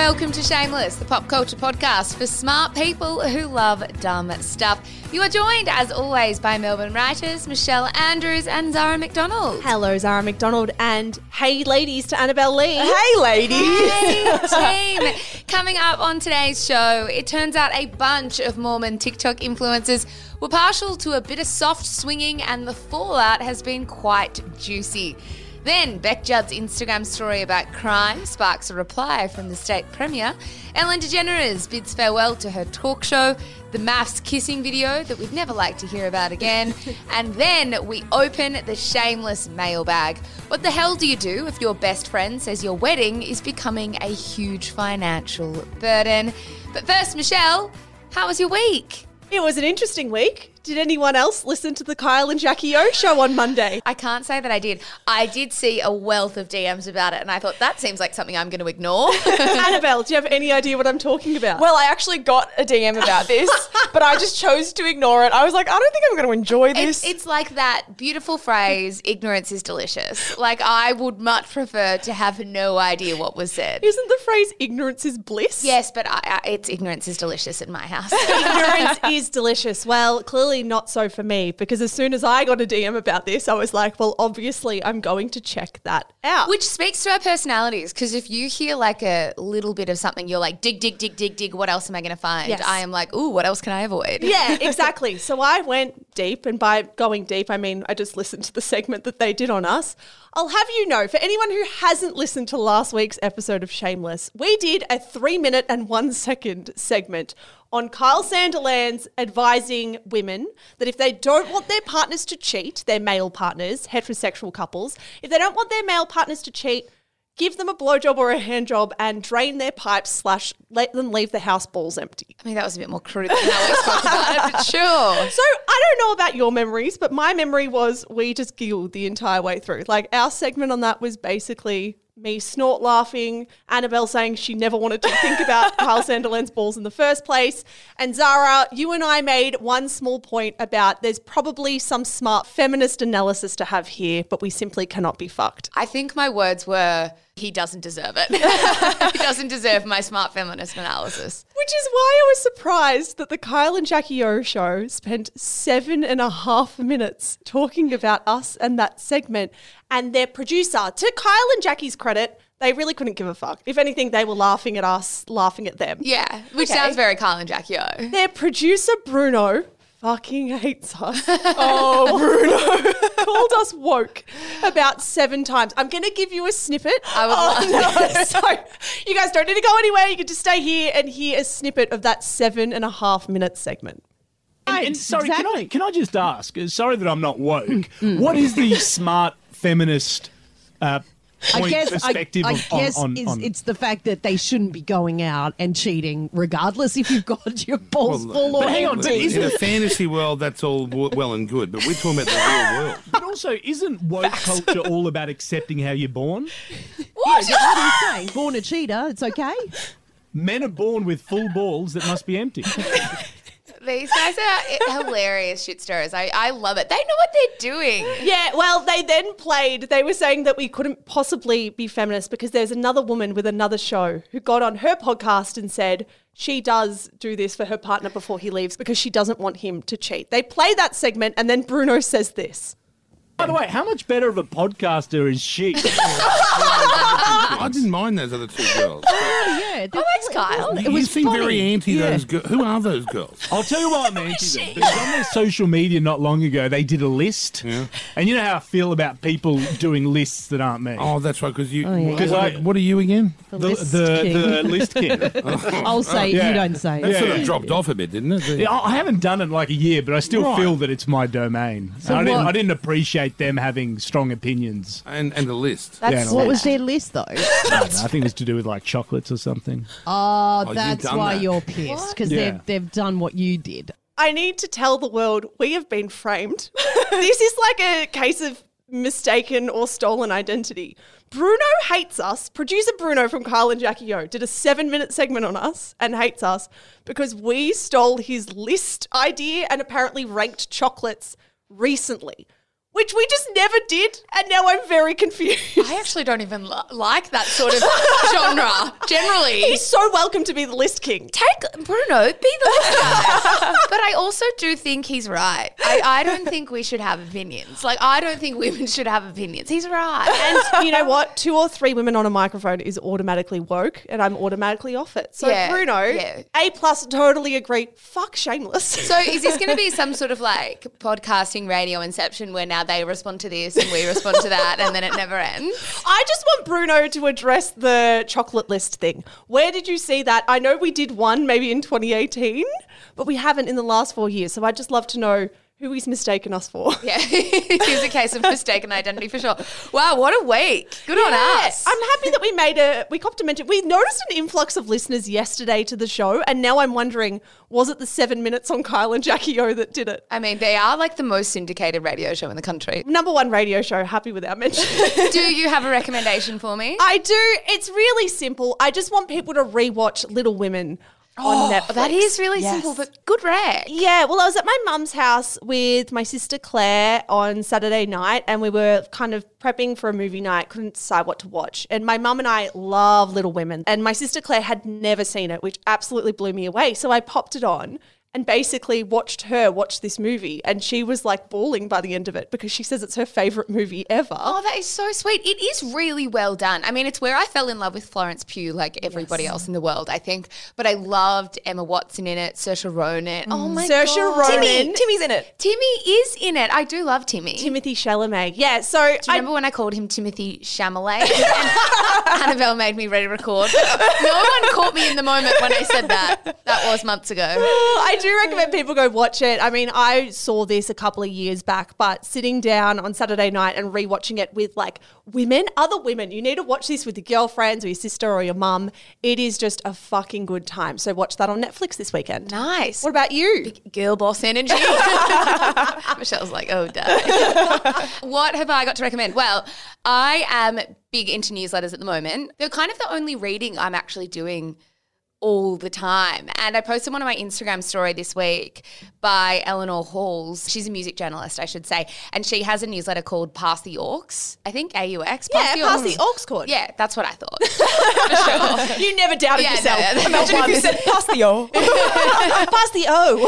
welcome to Shameless, the pop culture podcast for smart people who love dumb stuff. You are joined, as always, by Melbourne writers Michelle Andrews and Zara McDonald. Hello, Zara McDonald, and hey, ladies, to Annabelle Lee. Hey, ladies. Hey, team. Coming up on today's show, it turns out a bunch of Mormon TikTok influencers were partial to a bit of soft swinging, and the fallout has been quite juicy. Then, Beck Judd's Instagram story about crime sparks a reply from the state premier. Ellen DeGeneres bids farewell to her talk show. The MAFS kissing video that we'd never like to hear about again. And then we open the Shameless mailbag. What the hell do you do if your best friend says your wedding is becoming a huge financial burden? But first, Michelle, how was your week? It was an interesting week. Did anyone else listen to the Kyle and Jackie O show on Monday? I can't say that I did. I did see a wealth of DMs about it, and I thought that seems like something I'm going to ignore. Annabelle, do you have any idea what I'm talking about? Well, I actually got a DM about this, but I just chose to ignore it. I was like, I don't think I'm going to enjoy this. It's like that beautiful phrase, ignorance is delicious. Like, I would much prefer to have no idea what was said. Isn't the phrase ignorance is bliss? Yes, but it's ignorance is delicious in my house. Ignorance is delicious. Well, clearly not so for me, because as soon as I got a DM about this, I was like, well, obviously I'm going to check that out. Which speaks to our personalities, because if you hear like a little bit of something, you're like, dig, what else am I going to find? Yes. I am like, ooh, what else can I avoid? Yeah, exactly. So I went deep, and by going deep, I mean I just listened to the segment that they did on us. I'll have you know, for anyone who hasn't listened to last week's episode of Shameless, we did a 3-minute and 1-second segment on Kyle Sandilands advising women that if they don't want their partners to cheat, their male partners, heterosexual couples, if they don't want their male partners to cheat, give them a blowjob or a hand job and drain their pipes / let them leave the house balls empty. I mean, that was a bit more crude than how we spoke about it, but sure. So I don't know about your memories, but my memory was we just giggled the entire way through. Like, our segment on that was basically me snort laughing, Annabelle saying she never wanted to think about Kyle Sandilands' balls in the first place, and Zara, you and I made one small point about there's probably some smart feminist analysis to have here, but we simply cannot be fucked. I think my words were, he doesn't deserve it. He doesn't deserve my smart feminist analysis. Which is why I was surprised that the Kyle and Jackie O show spent 7.5 minutes talking about us and that segment, and their producer, to Kyle and Jackie's credit, they really couldn't give a fuck. If anything, they were laughing at us, laughing at them. Yeah, which sounds very Kyle and Jackie O. Their producer, Bruno, fucking hates us. Oh, Bruno. Called us woke about 7 times. I'm going to give you a snippet. I would love this. So you guys don't need to go anywhere. You can just stay here and hear a snippet of that 7.5 minute segment. And sorry, can I just ask? Sorry that I'm not woke. What is the smart feminist perspective on it's the fact that they shouldn't be going out and cheating regardless if you've got your balls full or empty. In a fantasy world, that's all well and good, but we're talking about the real world. But also, isn't woke culture all about accepting how you're born? What? What are you saying? Born a cheater, it's okay? Men are born with full balls that must be empty. These guys are hilarious shit stirrers. I love it. They know what they're doing. Yeah, well, they were saying that we couldn't possibly be feminist because there's another woman with another show who got on her podcast and said she does do this for her partner before he leaves because she doesn't want him to cheat. They play that segment and then Bruno says this. By the way, how much better of a podcaster is she? I didn't mind those other 2 girls. Yeah, thanks, Kyle. You seem very anti those girls. Who are those girls? I'll tell you why I'm anti them. Because on their social media not long ago, they did a list. Yeah. And you know how I feel about people doing lists that aren't me. Oh, that's right, because you... yeah. What are you again? The list king. I'll say it, you don't say it. That sort of dropped off a bit, didn't it? Yeah, I haven't done it in like a year, but I still feel that it's my domain. So I didn't appreciate them having strong opinions. And the list. What was their list, though? I think it was to do with like chocolates or something. Oh, that's why you're pissed, because they've done what you did. I need to tell the world we have been framed. This is like a case of mistaken or stolen identity. Bruno hates us. Producer Bruno from Kyle and Jackie O did a 7-minute segment on us and hates us because we stole his list idea and apparently ranked chocolates recently. which we just never did, and now I'm very confused. I actually don't even like that sort of genre, generally. He's so welcome to be the list king. Take Bruno, be the list guy. But I also do think he's right. I don't think we should have opinions. Like, I don't think women should have opinions. He's right. And you know what? 2 or 3 women on a microphone is automatically woke, and I'm automatically off it. So Yeah, Bruno, yeah. A+, totally agree. Fuck Shameless. So is this going to be some sort of like podcasting radio inception where now they respond to this and we respond to that and then it never ends? I just want Bruno to address the chocolate list thing. Where did you see that? I know we did one maybe in 2018, but we haven't in the last 4 years. So I'd just love to know who he's mistaken us for. Yeah, here's a case of mistaken identity for sure. Wow, what a week. Good on us. I'm happy that we complimented. We noticed an influx of listeners yesterday to the show, and now I'm wondering, was it the 7 minutes on Kyle and Jackie O that did it? I mean, they are like the most syndicated radio show in the country. Number 1 radio show, happy with our mention. Do you have a recommendation for me? I do. It's really simple. I just want people to rewatch Little Women on Netflix. That is really simple, but good rec. Yeah, well, I was at my mum's house with my sister Claire on Saturday night, and we were kind of prepping for a movie night, couldn't decide what to watch. And my mum and I love Little Women, and my sister Claire had never seen it, which absolutely blew me away. So I popped it on and basically watched her watch this movie, and she was like bawling by the end of it because she says it's her favourite movie ever. Oh, that is so sweet. It is really well done. I mean, it's where I fell in love with Florence Pugh, like everybody else in the world, I think. But I loved Emma Watson in it, Saoirse Ronan. Oh my God. Saoirse Ronan. Timmy's in it. Timmy is in it. I do love Timmy. Timothy Chalamet. Yeah, so Do you remember when I called him Timothy Chalamet? And Annabelle made me re-record. No one caught me in the moment when I said that. That was months ago. I do recommend people go watch it. I mean, I saw this a couple of years back, but sitting down on Saturday night and rewatching it with like other women, you need to watch this with your girlfriends or your sister or your mum. It is just a fucking good time. So watch that on Netflix this weekend. Nice. What about you? Girl boss energy. Michelle's like, oh, damn. What have I got to recommend? Well, I am big into newsletters at the moment. They're kind of the only reading I'm actually doing all the time. And I posted one on my Instagram story this week by Eleanor Halls. She's a music journalist, I should say. And she has a newsletter called Pass the Aux. I think AUX. Pass the aux cord. Yeah, that's what I thought. For sure. You never doubted yourself. No, Imagine if you said pass the O. Pass the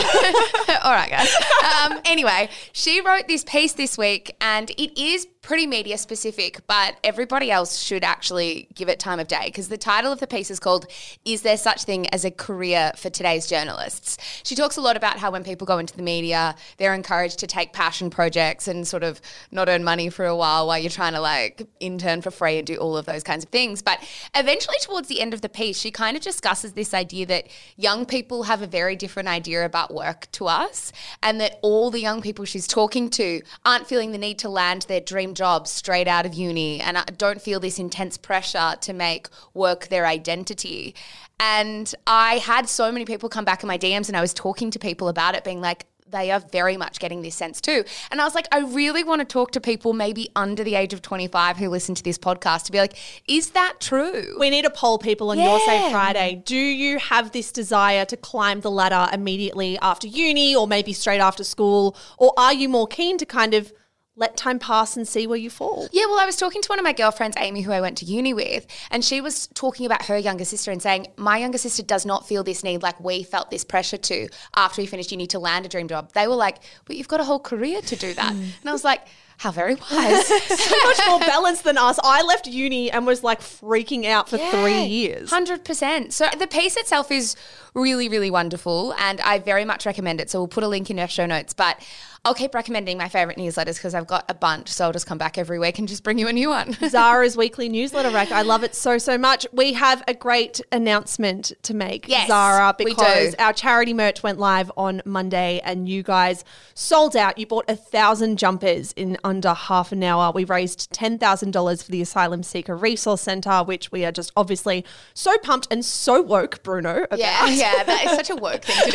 O. All right, guys. Anyway, she wrote this piece this week, and it is pretty media specific, but everybody else should actually give it time of day, because the title of the piece is called "Is There Such Thing as a Career for Today's Journalists?" She talks a lot about how when people go into the media, they're encouraged to take passion projects and sort of not earn money for a while you're trying to like intern for free and do all of those kinds of things. But eventually towards the end of the piece, she kind of discusses this idea that young people have a very different idea about work to us, and that all the young people she's talking to aren't feeling the need to land their dream job straight out of uni and don't feel this intense pressure to make work their identity. And I had so many people come back in my DMs, and I was talking to people about it, being like, they are very much getting this sense too. And I was like, I really want to talk to people maybe under the age of 25 who listen to this podcast to be like, is that true? We need to poll people on Your Say Friday. Do you have this desire to climb the ladder immediately after uni or maybe straight after school? Or are you more keen to kind of let time pass and see where you fall? Yeah, well, I was talking to one of my girlfriends, Amy, who I went to uni with, and she was talking about her younger sister and saying, my younger sister does not feel this need like we felt this pressure to after we finished uni to land a dream job. They were like, but you've got a whole career to do that. And I was like, how very wise. So much more balanced than us. I left uni and was like freaking out for 3 years. 100%. So the piece itself is really, really wonderful, and I very much recommend it. So we'll put a link in our show notes, but I'll keep recommending my favourite newsletters because I've got a bunch, so I'll just come back every week and just bring you a new one. Zara's weekly newsletter rack. I love it so, so much. We have a great announcement to make, yes, Zara, we because do. Our charity merch went live on Monday and you guys sold out. You bought 1,000 jumpers in under half an hour. We raised $10,000 for the Asylum Seeker Resource Centre, which we are just obviously so pumped and so woke, Bruno, about. Yeah, that is such a woke thing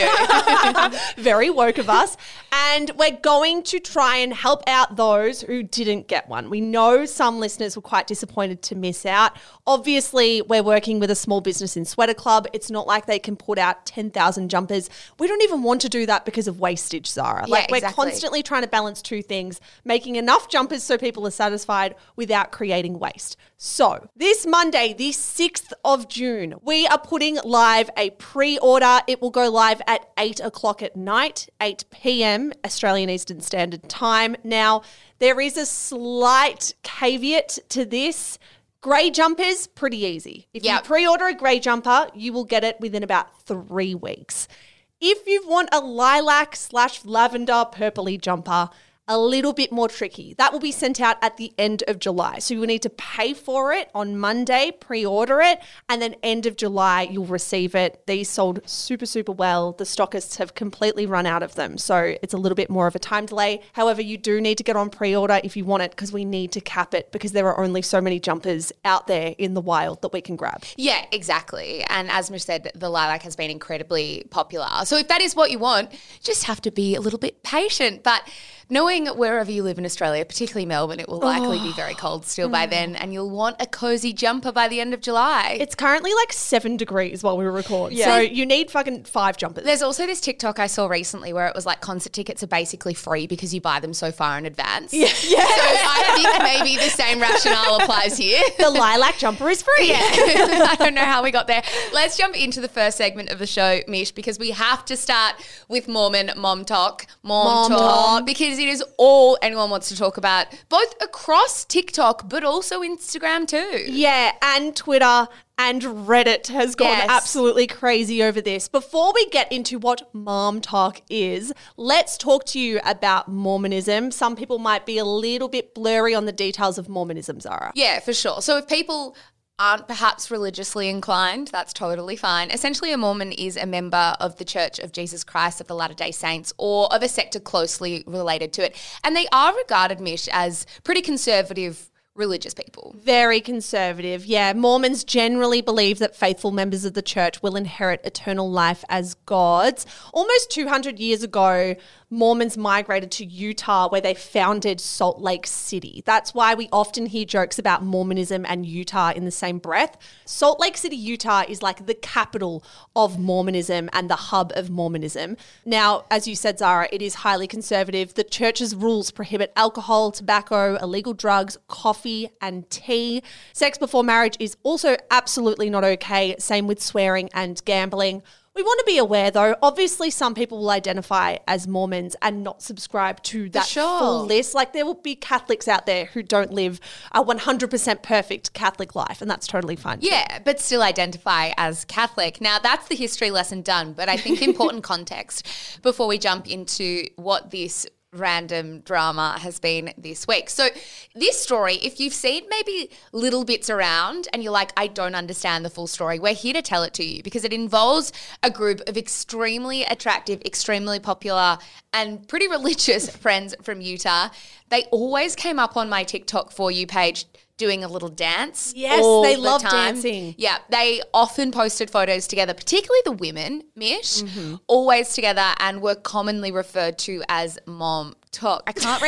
to do. Very woke of us. And we're going to try and help out those who didn't get one. We know some listeners were quite disappointed to miss out. Obviously, we're working with a small business in Sweater Club. It's not like they can put out 10,000 jumpers. We don't even want to do that because of wastage, Zara. Yeah, we're exactly. constantly trying to balance two things, making enough jumpers so people are satisfied without creating waste. So this Monday, the 6th of June, we are putting live a pre-order. It will go live at 8 o'clock at night, 8 p.m. Australian Eastern Standard Time. Now, there is a slight caveat to this. Grey jumpers, pretty easy. If you pre-order a grey jumper, you will get it within about 3 weeks. If you want a lilac/lavender purpley jumper, a little bit more tricky. That will be sent out at the end of July. So you will need to pay for it on Monday, pre-order it, and then end of July, you'll receive it. These sold super, super well. The stockists have completely run out of them. So it's a little bit more of a time delay. However, you do need to get on pre-order if you want it because we need to cap it because there are only so many jumpers out there in the wild that we can grab. Yeah, exactly. And as Mish said, the lilac has been incredibly popular. So if that is what you want, you just have to be a little bit patient. But knowing wherever you live in Australia, particularly Melbourne, it will likely be very cold still by then, and you'll want a cozy jumper by the end of July. It's currently like 7 degrees while we record. Yeah. So you need fucking 5 jumpers. There's also this TikTok I saw recently where it was like concert tickets are basically free because you buy them so far in advance. Yeah. So I think maybe the same rationale applies here. The lilac jumper is free. Yeah. I don't know how we got there. Let's jump into the first segment of the show, Mish, because we have to start with Mormon Mom Talk. Mom Talk. Because it is all anyone wants to talk about, both across TikTok but also Instagram too. Yeah, and Twitter and Reddit has gone absolutely crazy over this. Before we get into what Mom Talk is, let's talk to you about Mormonism. Some people might be a little bit blurry on the details of Mormonism, Zara. Yeah, for sure. So if people aren't perhaps religiously inclined, that's totally fine. Essentially, a Mormon is a member of the Church of Jesus Christ of the Latter-day Saints or of a sector closely related to it. And they are regarded, Mish, as pretty conservative religious people. Very conservative, yeah. Mormons generally believe that faithful members of the church will inherit eternal life as gods. Almost 200 years ago, Mormons migrated to Utah where they founded Salt Lake City. That's why we often hear jokes about Mormonism and Utah in the same breath. Salt Lake City, Utah is like the capital of Mormonism and the hub of Mormonism. Now, as you said, Zara, it is highly conservative. The church's rules prohibit alcohol, tobacco, illegal drugs, coffee, and tea. Sex before marriage is also absolutely not okay. Same with swearing and gambling. We want to be aware, though, obviously some people will identify as Mormons and not subscribe to that full list. Like there will be Catholics out there who don't live a 100% perfect Catholic life, and that's totally fine. Yeah, but still identify as Catholic. Now, that's the history lesson done, but I think important context before we jump into what this random drama has been this week. So this story, if you've seen maybe little bits around and you're like, I don't understand the full story, we're here to tell it to you because it involves a group of extremely attractive, extremely popular and pretty religious friends from Utah. They always came up on my TikTok For You page doing a little dance. Yes, they love dancing. Yeah, they often posted photos together, particularly the women, Mish, always together and were commonly referred to as Mom Talk. I can't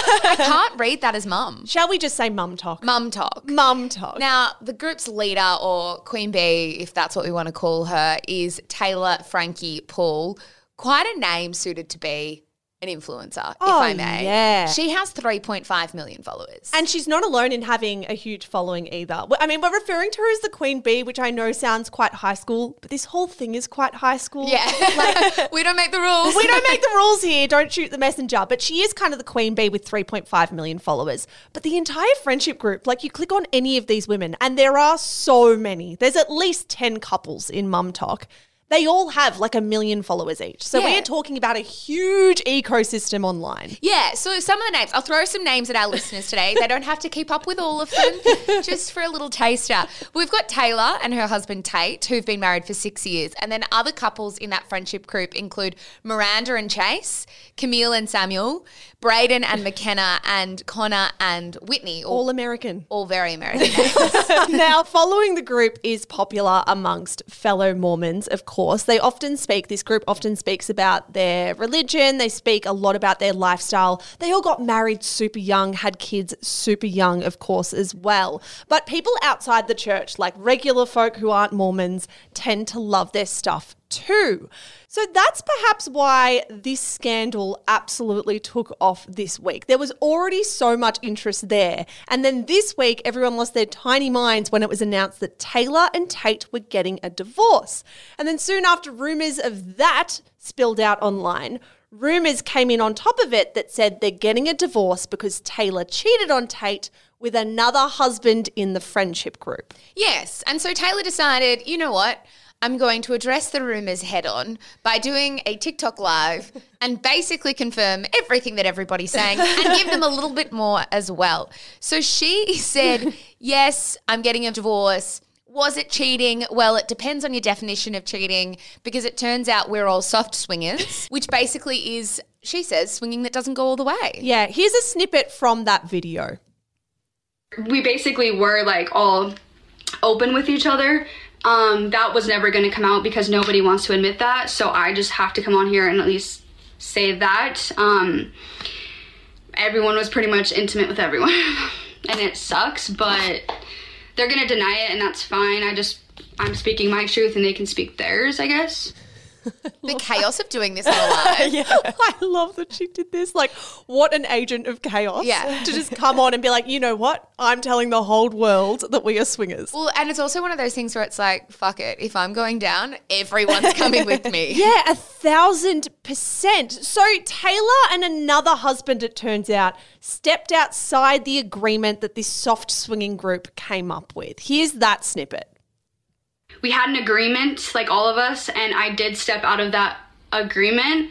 read that as mum. Shall we just say Mum Talk? Mum Talk. Mum Talk. Now, the group's leader, or Queen Bee, if that's what we want to call her, is Taylor Frankie Paul. Quite a name suited to be an influencer, if I may. Yeah. She has 3.5 million followers. And she's not alone in having a huge following either. I mean, we're referring to her as the Queen Bee, which I know sounds quite high school, but this whole thing is quite high school. Yeah. Like, we don't make the rules. We don't make the rules here. Don't shoot the messenger. But she is kind of the Queen Bee with 3.5 million followers. But the entire friendship group, like you click on any of these women, and there are so many. There's at least 10 couples in Mum Talk. They all have like 1 million followers each. So we are talking about a huge ecosystem online. Yeah, so some of the names, I'll throw some names at our listeners today. They don't have to keep up with all of them, just for a little taster. We've got Taylor and her husband Tate, who've been married for 6 years. And then other couples in that friendship group include Miranda and Chase, Camille and Samuel, Braden and McKenna, and Connor and Whitney. All American. All very American names. Now, following the group is popular amongst fellow Mormons, of course. This group often speaks about their religion. They speak a lot about their lifestyle. They all got married super young, had kids super young, of course, as well. But people outside the church, like regular folk who aren't Mormons, tend to love their stuff too. So that's perhaps why this scandal absolutely took off this week. There was already so much interest there. And then this week, everyone lost their tiny minds when it was announced that Taylor and Tate were getting a divorce. And then soon after rumours of that spilled out online, rumours came in on top of it that said they're getting a divorce because Taylor cheated on Tate with another husband in the friendship group. Yes. And so Taylor decided, you know what? I'm going to address the rumours head on by doing a TikTok live and basically confirm everything that everybody's saying and give them a little bit more as well. So she said, yes, I'm getting a divorce. Was it cheating? Well, it depends on your definition of cheating because it turns out we're all soft swingers, which basically is, she says, swinging that doesn't go all the way. Yeah, here's a snippet from that video. We basically were like all open with each other. That was never going to come out because nobody wants to admit that. So I just have to come on here and at least say that. Everyone was pretty much intimate with everyone and it sucks, but they're going to deny it and that's fine. I'm speaking my truth and they can speak theirs, I guess. The chaos of doing this on a live. Yeah, I love that she did this. Like, what an agent of chaos. Yeah. To just come on and be like, you know what? I'm telling the whole world that we are swingers. Well, and it's also one of those things where it's like, fuck it. If I'm going down, everyone's coming with me. Yeah, 1,000%. So Taylor and another husband, it turns out, stepped outside the agreement that this soft swinging group came up with. Here's that snippet. We had an agreement, like all of us, and I did step out of that agreement.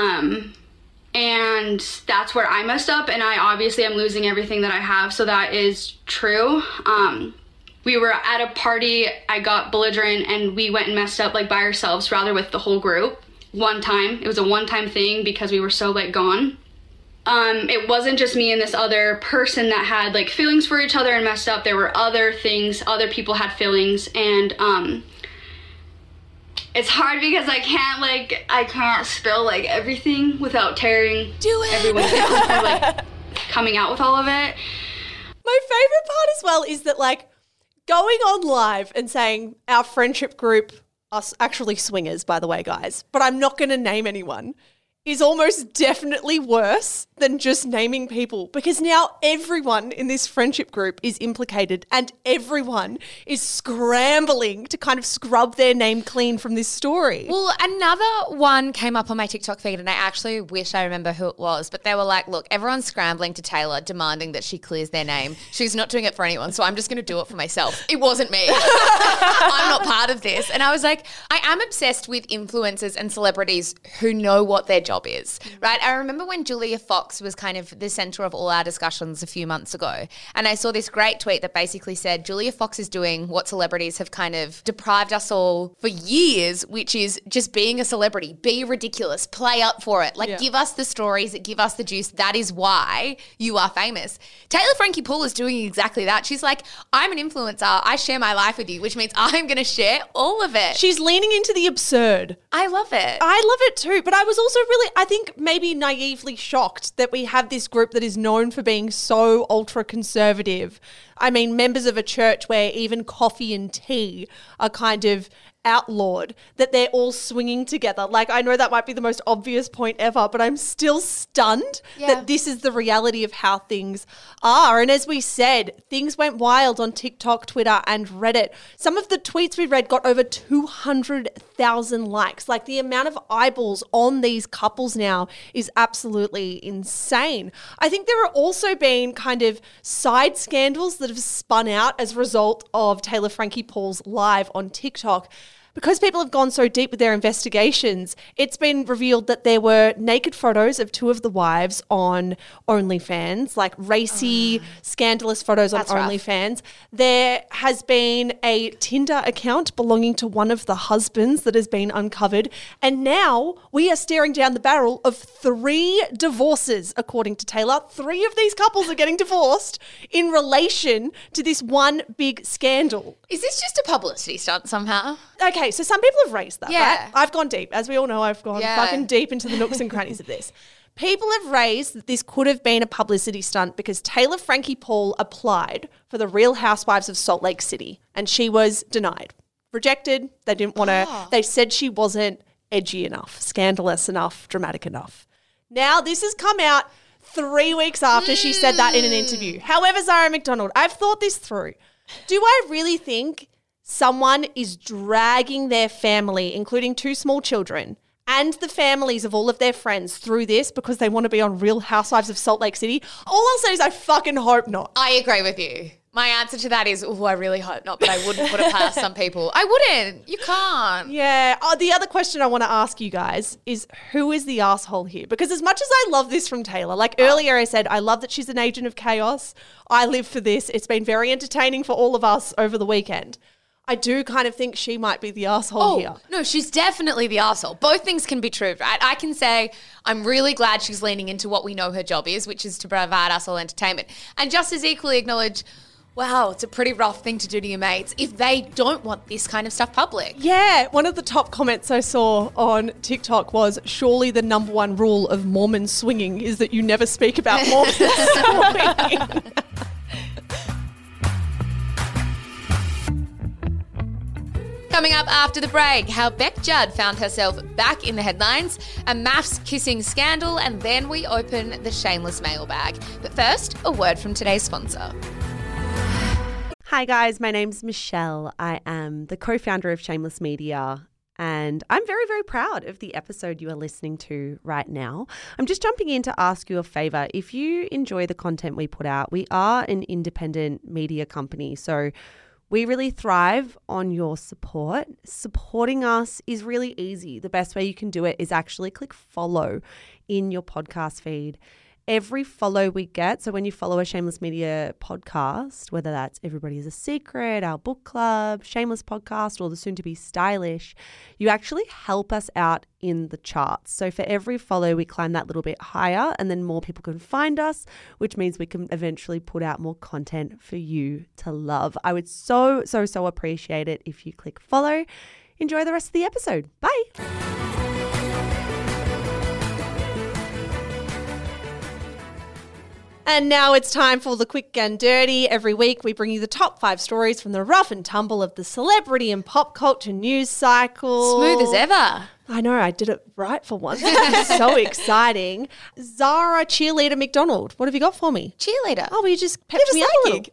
And that's where I messed up, and I obviously am losing everything that I have, so that is true. We were at a party, I got belligerent, and we went and messed up like by ourselves rather with the whole group. One time. It was a one-time thing because we were so like gone. It wasn't just me and this other person that had like feelings for each other and messed up. There were other things, other people had feelings, and it's hard because I can't spill like everything without tearing everyone down or like coming out with all of it. My favorite part as well is that like going on live and saying our friendship group, us actually swingers, by the way, guys, but I'm not going to name anyone, is almost definitely worse than just naming people because now everyone in this friendship group is implicated and everyone is scrambling to kind of scrub their name clean from this story. Well, another one came up on my TikTok feed and I actually wish I remember who it was, but they were like, look, everyone's scrambling to Taylor demanding that she clears their name. She's not doing it for anyone, so I'm just going to do it for myself. It wasn't me. I'm not part of this. And I was like, I am obsessed with influencers and celebrities who know what their job is, right? I remember when Julia Fox was kind of the center of all our discussions a few months ago. And I saw this great tweet that basically said, Julia Fox is doing what celebrities have kind of deprived us all for years, which is just being a celebrity. Be ridiculous. Play up for it. Like, give us the stories, give us the juice. That is why you are famous. Taylor Frankie Poole is doing exactly that. She's like, I'm an influencer. I share my life with you, which means I'm going to share all of it. She's leaning into the absurd. I love it. I love it too. But I was also really, I think maybe naively shocked that we have this group that is known for being so ultra conservative. I mean, members of a church where even coffee and tea are kind of outlawed, that they're all swinging together. Like, I know that might be the most obvious point ever, but I'm still stunned that this is the reality of how things are. And as we said, things went wild on TikTok, Twitter, and Reddit. Some of the tweets we read got over 200,000 likes. Like, the amount of eyeballs on these couples now is absolutely insane. I think there are also been kind of side scandals that have spun out as a result of Taylor Frankie Poole's live on TikTok. Because people have gone so deep with their investigations, it's been revealed that there were naked photos of two of the wives on OnlyFans, like racy, scandalous photos on OnlyFans. There has been a Tinder account belonging to one of the husbands that has been uncovered. And now we are staring down the barrel of 3 divorces, according to Taylor. 3 of these couples are getting divorced in relation to this one big scandal. Is this just a publicity stunt somehow? Okay, so some people have raised that, right? I've gone deep. As we all know, I've gone fucking deep into the nooks and crannies of this. People have raised that this could have been a publicity stunt because Taylor Frankie Poole applied for the Real Housewives of Salt Lake City and she was denied. rejected. They didn't want her. They said she wasn't edgy enough, scandalous enough, dramatic enough. Now, this has come out 3 weeks after she said that in an interview. However, Zara McDonald, I've thought this through. Do I really think someone is dragging their family, including 2 small children, and the families of all of their friends through this because they want to be on Real Housewives of Salt Lake City? All I'll say is I fucking hope not. I agree with you. My answer to that is, I really hope not, but I wouldn't put it past some people. I wouldn't. You can't. Yeah. The other question I want to ask you guys is, who is the asshole here? Because as much as I love this from Taylor, like earlier I said, I love that she's an agent of chaos. I live for this. It's been very entertaining for all of us over the weekend. I do kind of think she might be the asshole here. No, she's definitely the asshole. Both things can be true, right? I can say I'm really glad she's leaning into what we know her job is, which is to provide us all entertainment. And just as equally acknowledge, wow, it's a pretty rough thing to do to your mates if they don't want this kind of stuff public. Yeah, one of the top comments I saw on TikTok was, surely the number one rule of Mormon swinging is that you never speak about Mormon swinging. Coming up after the break, how Beck Judd found herself back in the headlines, a maths kissing scandal, and then we open the shameless mailbag. But first, a word from today's sponsor. Hi guys, my name's Michelle. I am the co-founder of Shameless Media, and I'm very, very proud of the episode you are listening to right now. I'm just jumping in to ask you a favor. If you enjoy the content we put out, we are an independent media company, so we really thrive on your support. Supporting us is really easy. The best way you can do it is actually click follow in your podcast feed. Every follow we get, so when you follow a Shameless Media podcast, whether that's Everybody is a Secret, our book club, Shameless Podcast, or the soon-to-be Stylish, you actually help us out in the charts. So for every follow, we climb that little bit higher, and then more people can find us, which means we can eventually put out more content for you to love. I would so appreciate it if you click follow. Enjoy the rest of the episode. Bye. And now it's time for the quick and dirty. Every week we bring you the top 5 stories from the rough and tumble of the celebrity and pop culture news cycle. Smooth as ever. I know, I did it right for once. So exciting. Zara Cheerleader McDonald, what have you got for me? Cheerleader. Oh, well, you just pepped me up a little.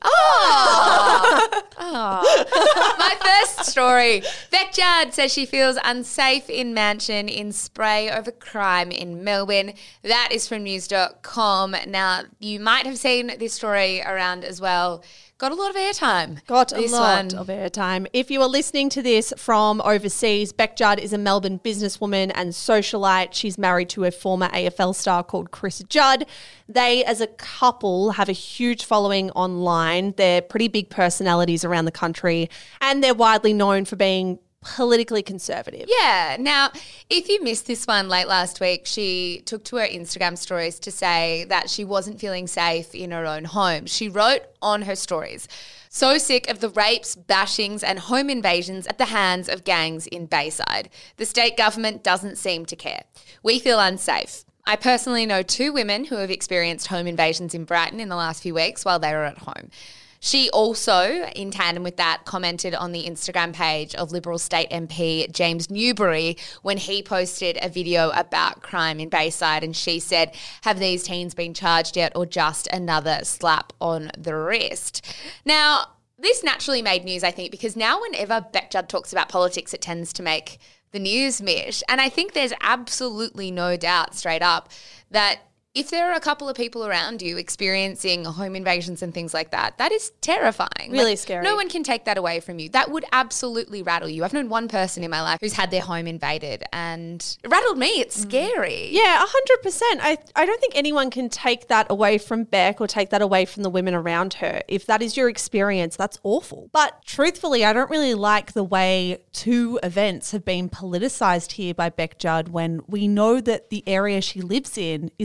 My first story. Beck Judd says she feels unsafe in mansion in spray over crime in Melbourne. That is from news.com. Now, you might have seen this story around as well. Got a lot of airtime. Got a lot of airtime. If you are listening to this from overseas, Beck Judd is a Melbourne businesswoman and socialite. She's married to a former AFL star called Chris Judd. They, as a couple, have a huge following online. They're pretty big personalities around the country, and they're widely known for being politically conservative. Yeah. Now, if you missed this one late last week, she took to her Instagram stories to say that she wasn't feeling safe in her own home. She wrote on her stories, "So sick of the rapes, bashings and home invasions at the hands of gangs in Bayside. The state government doesn't seem to care. We feel unsafe. I personally know 2 women who have experienced home invasions in Brighton in the last few weeks while they were at home." She also, in tandem with that, commented on the Instagram page of Liberal State MP James Newbury when he posted a video about crime in Bayside, and she said, "Have these teens been charged yet, or just another slap on the wrist?" Now, this naturally made news, I think, because now whenever Beck Judd talks about politics, it tends to make the news, Mish. And I think there's absolutely no doubt straight up that if there are a couple of people around you experiencing home invasions and things like that, that is terrifying. Really scary. No one can take that away from you. That would absolutely rattle you. I've known one person in my life who's had their home invaded, and it rattled me. It's scary. Yeah, 100%. I don't think anyone can take that away from Beck or take that away from the women around her. If that is your experience, that's awful. But truthfully, I don't really like the way 2 events have been politicised here by Beck Judd when we know that the area she lives in is one of the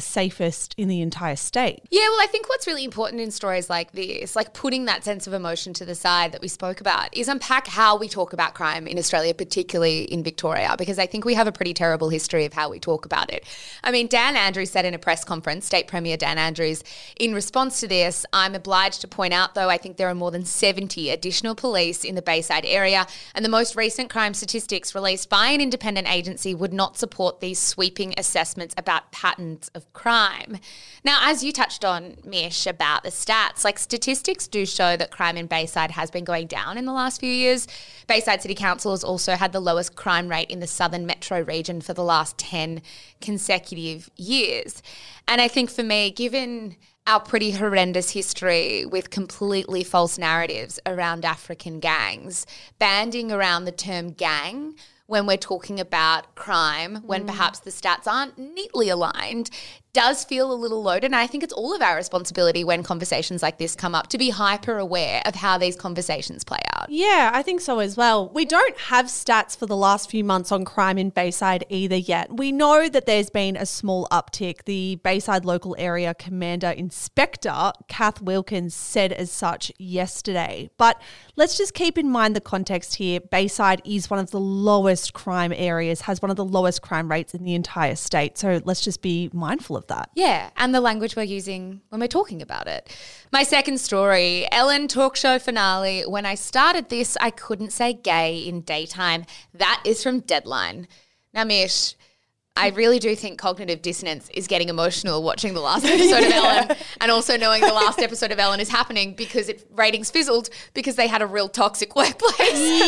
safest in the entire state. Yeah, well, I think what's really important in stories like this, like putting that sense of emotion to the side that we spoke about, is unpack how we talk about crime in Australia, particularly in Victoria, because I think we have a pretty terrible history of how we talk about it. I mean, Dan Andrews said in a press conference, State Premier Dan Andrews, in response to this, I'm obliged to point out, though, I think there are more than 70 additional police in the Bayside area, and the most recent crime statistics released by an independent agency would not support these sweeping assessments about patterns of crime. Now, as you touched on, Mish, about the stats, like statistics do show that crime in Bayside has been going down in the last few years. Bayside City Council has also had the lowest crime rate in the southern metro region for the last 10 consecutive years. And I think for me, given our pretty horrendous history with completely false narratives around African gangs, banding around the term gang when we're talking about crime, when perhaps the stats aren't neatly aligned, does feel a little loaded. And I think it's all of our responsibility when conversations like this come up to be hyper aware of how these conversations play out. Yeah, I think so as well. We don't have stats for the last few months on crime in Bayside either yet. We know that there's been a small uptick. The Bayside Local Area Commander Inspector, Kath Wilkins, said as such yesterday. But let's just keep in mind the context here. Bayside is one of the lowest crime areas, has one of the lowest crime rates in the entire state. So let's just be mindful of that. Yeah, and the language we're using when we're talking about it. My second story, Ellen talk show finale. When I started this, I couldn't say gay in daytime. That is from Deadline. Now, Mish, I really do think cognitive dissonance is getting emotional watching the last episode of Ellen, and also knowing the last episode of Ellen is happening because ratings fizzled because they had a real toxic workplace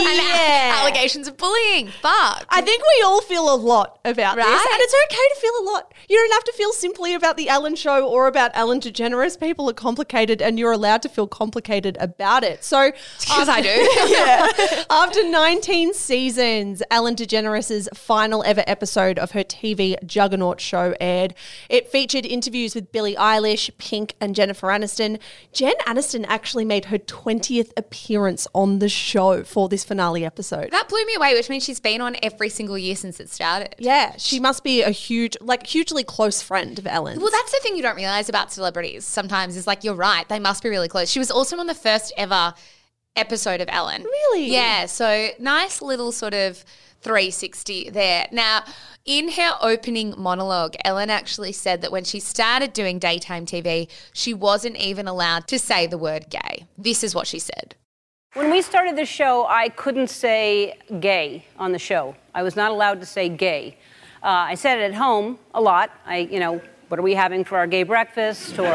and allegations of bullying. Fuck. I think we all feel a lot about this, and it's okay to feel a lot. You don't have to feel simply about the Ellen show or about Ellen DeGeneres. People are complicated, and you're allowed to feel complicated about it. So, because I do. After 19 seasons, Ellen DeGeneres' final ever episode of her TV juggernaut show aired. It featured interviews with Billie Eilish, Pink, and Jennifer Aniston. Jen Aniston actually made her 20th appearance on the show for this finale episode. That blew me away, which means she's been on every single year since it started. Yeah, she must be a hugely close friend of Ellen's. Well, that's the thing you don't realize about celebrities sometimes is like, you're right, they must be really close. She was also on the first ever episode of Ellen. Really? Yeah, so nice little sort of 360 there. Now, in her opening monologue, Ellen actually said that when she started doing daytime TV, she wasn't even allowed to say the word gay. This is what she said. When we started the show, I couldn't say gay on the show. I was not allowed to say gay. I said it at home a lot. What are we having for our gay breakfast? Or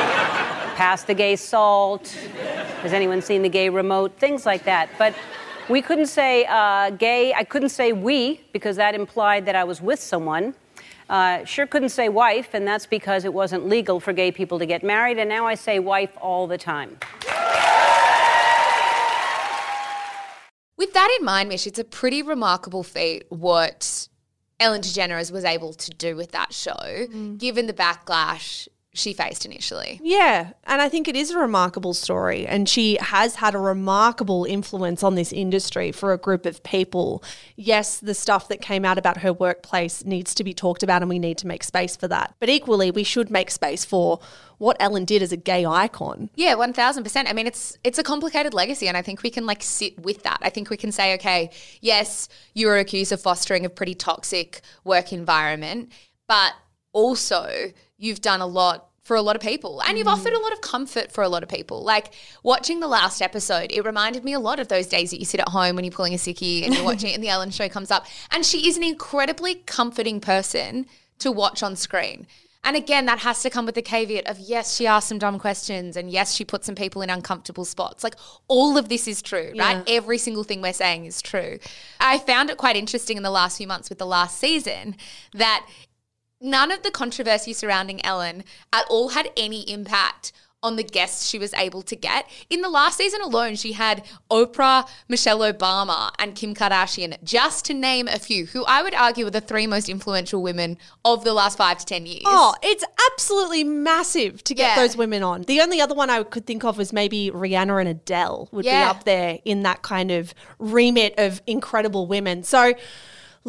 pass the gay salt? Has anyone seen the gay remote? Things like that. But we couldn't say gay. I couldn't say we because that implied that I was with someone. Sure couldn't say wife, and that's because it wasn't legal for gay people to get married, and now I say wife all the time. With that in mind, Mish, it's a pretty remarkable feat what Ellen DeGeneres was able to do with that show, given the backlash she faced initially. Yeah, and I think it is a remarkable story, and she has had a remarkable influence on this industry for a group of people. Yes, the stuff that came out about her workplace needs to be talked about, and we need to make space for that. But equally, we should make space for what Ellen did as a gay icon. Yeah, 1,000%. I mean, it's a complicated legacy, and I think we can sit with that. I think we can say, okay, yes, you were accused of fostering a pretty toxic work environment, but also you've done a lot for a lot of people, and you've offered a lot of comfort for a lot of people. Like watching the last episode, it reminded me a lot of those days that you sit at home when you're pulling a sickie and you're watching it and the Ellen show comes up. And she is an incredibly comforting person to watch on screen. And again, that has to come with the caveat of, yes, she asked some dumb questions, and yes, she put some people in uncomfortable spots. Like all of this is true, right? Every single thing we're saying is true. I found it quite interesting in the last few months with the last season that none of the controversy surrounding Ellen at all had any impact on the guests she was able to get. In the last season alone, she had Oprah, Michelle Obama, and Kim Kardashian, just to name a few, who I would argue are the three most influential women of the last 5 to 10 years. Oh, it's absolutely massive to get those women on. The only other one I could think of was maybe Rihanna and Adele would be up there in that kind of remit of incredible women. So, look,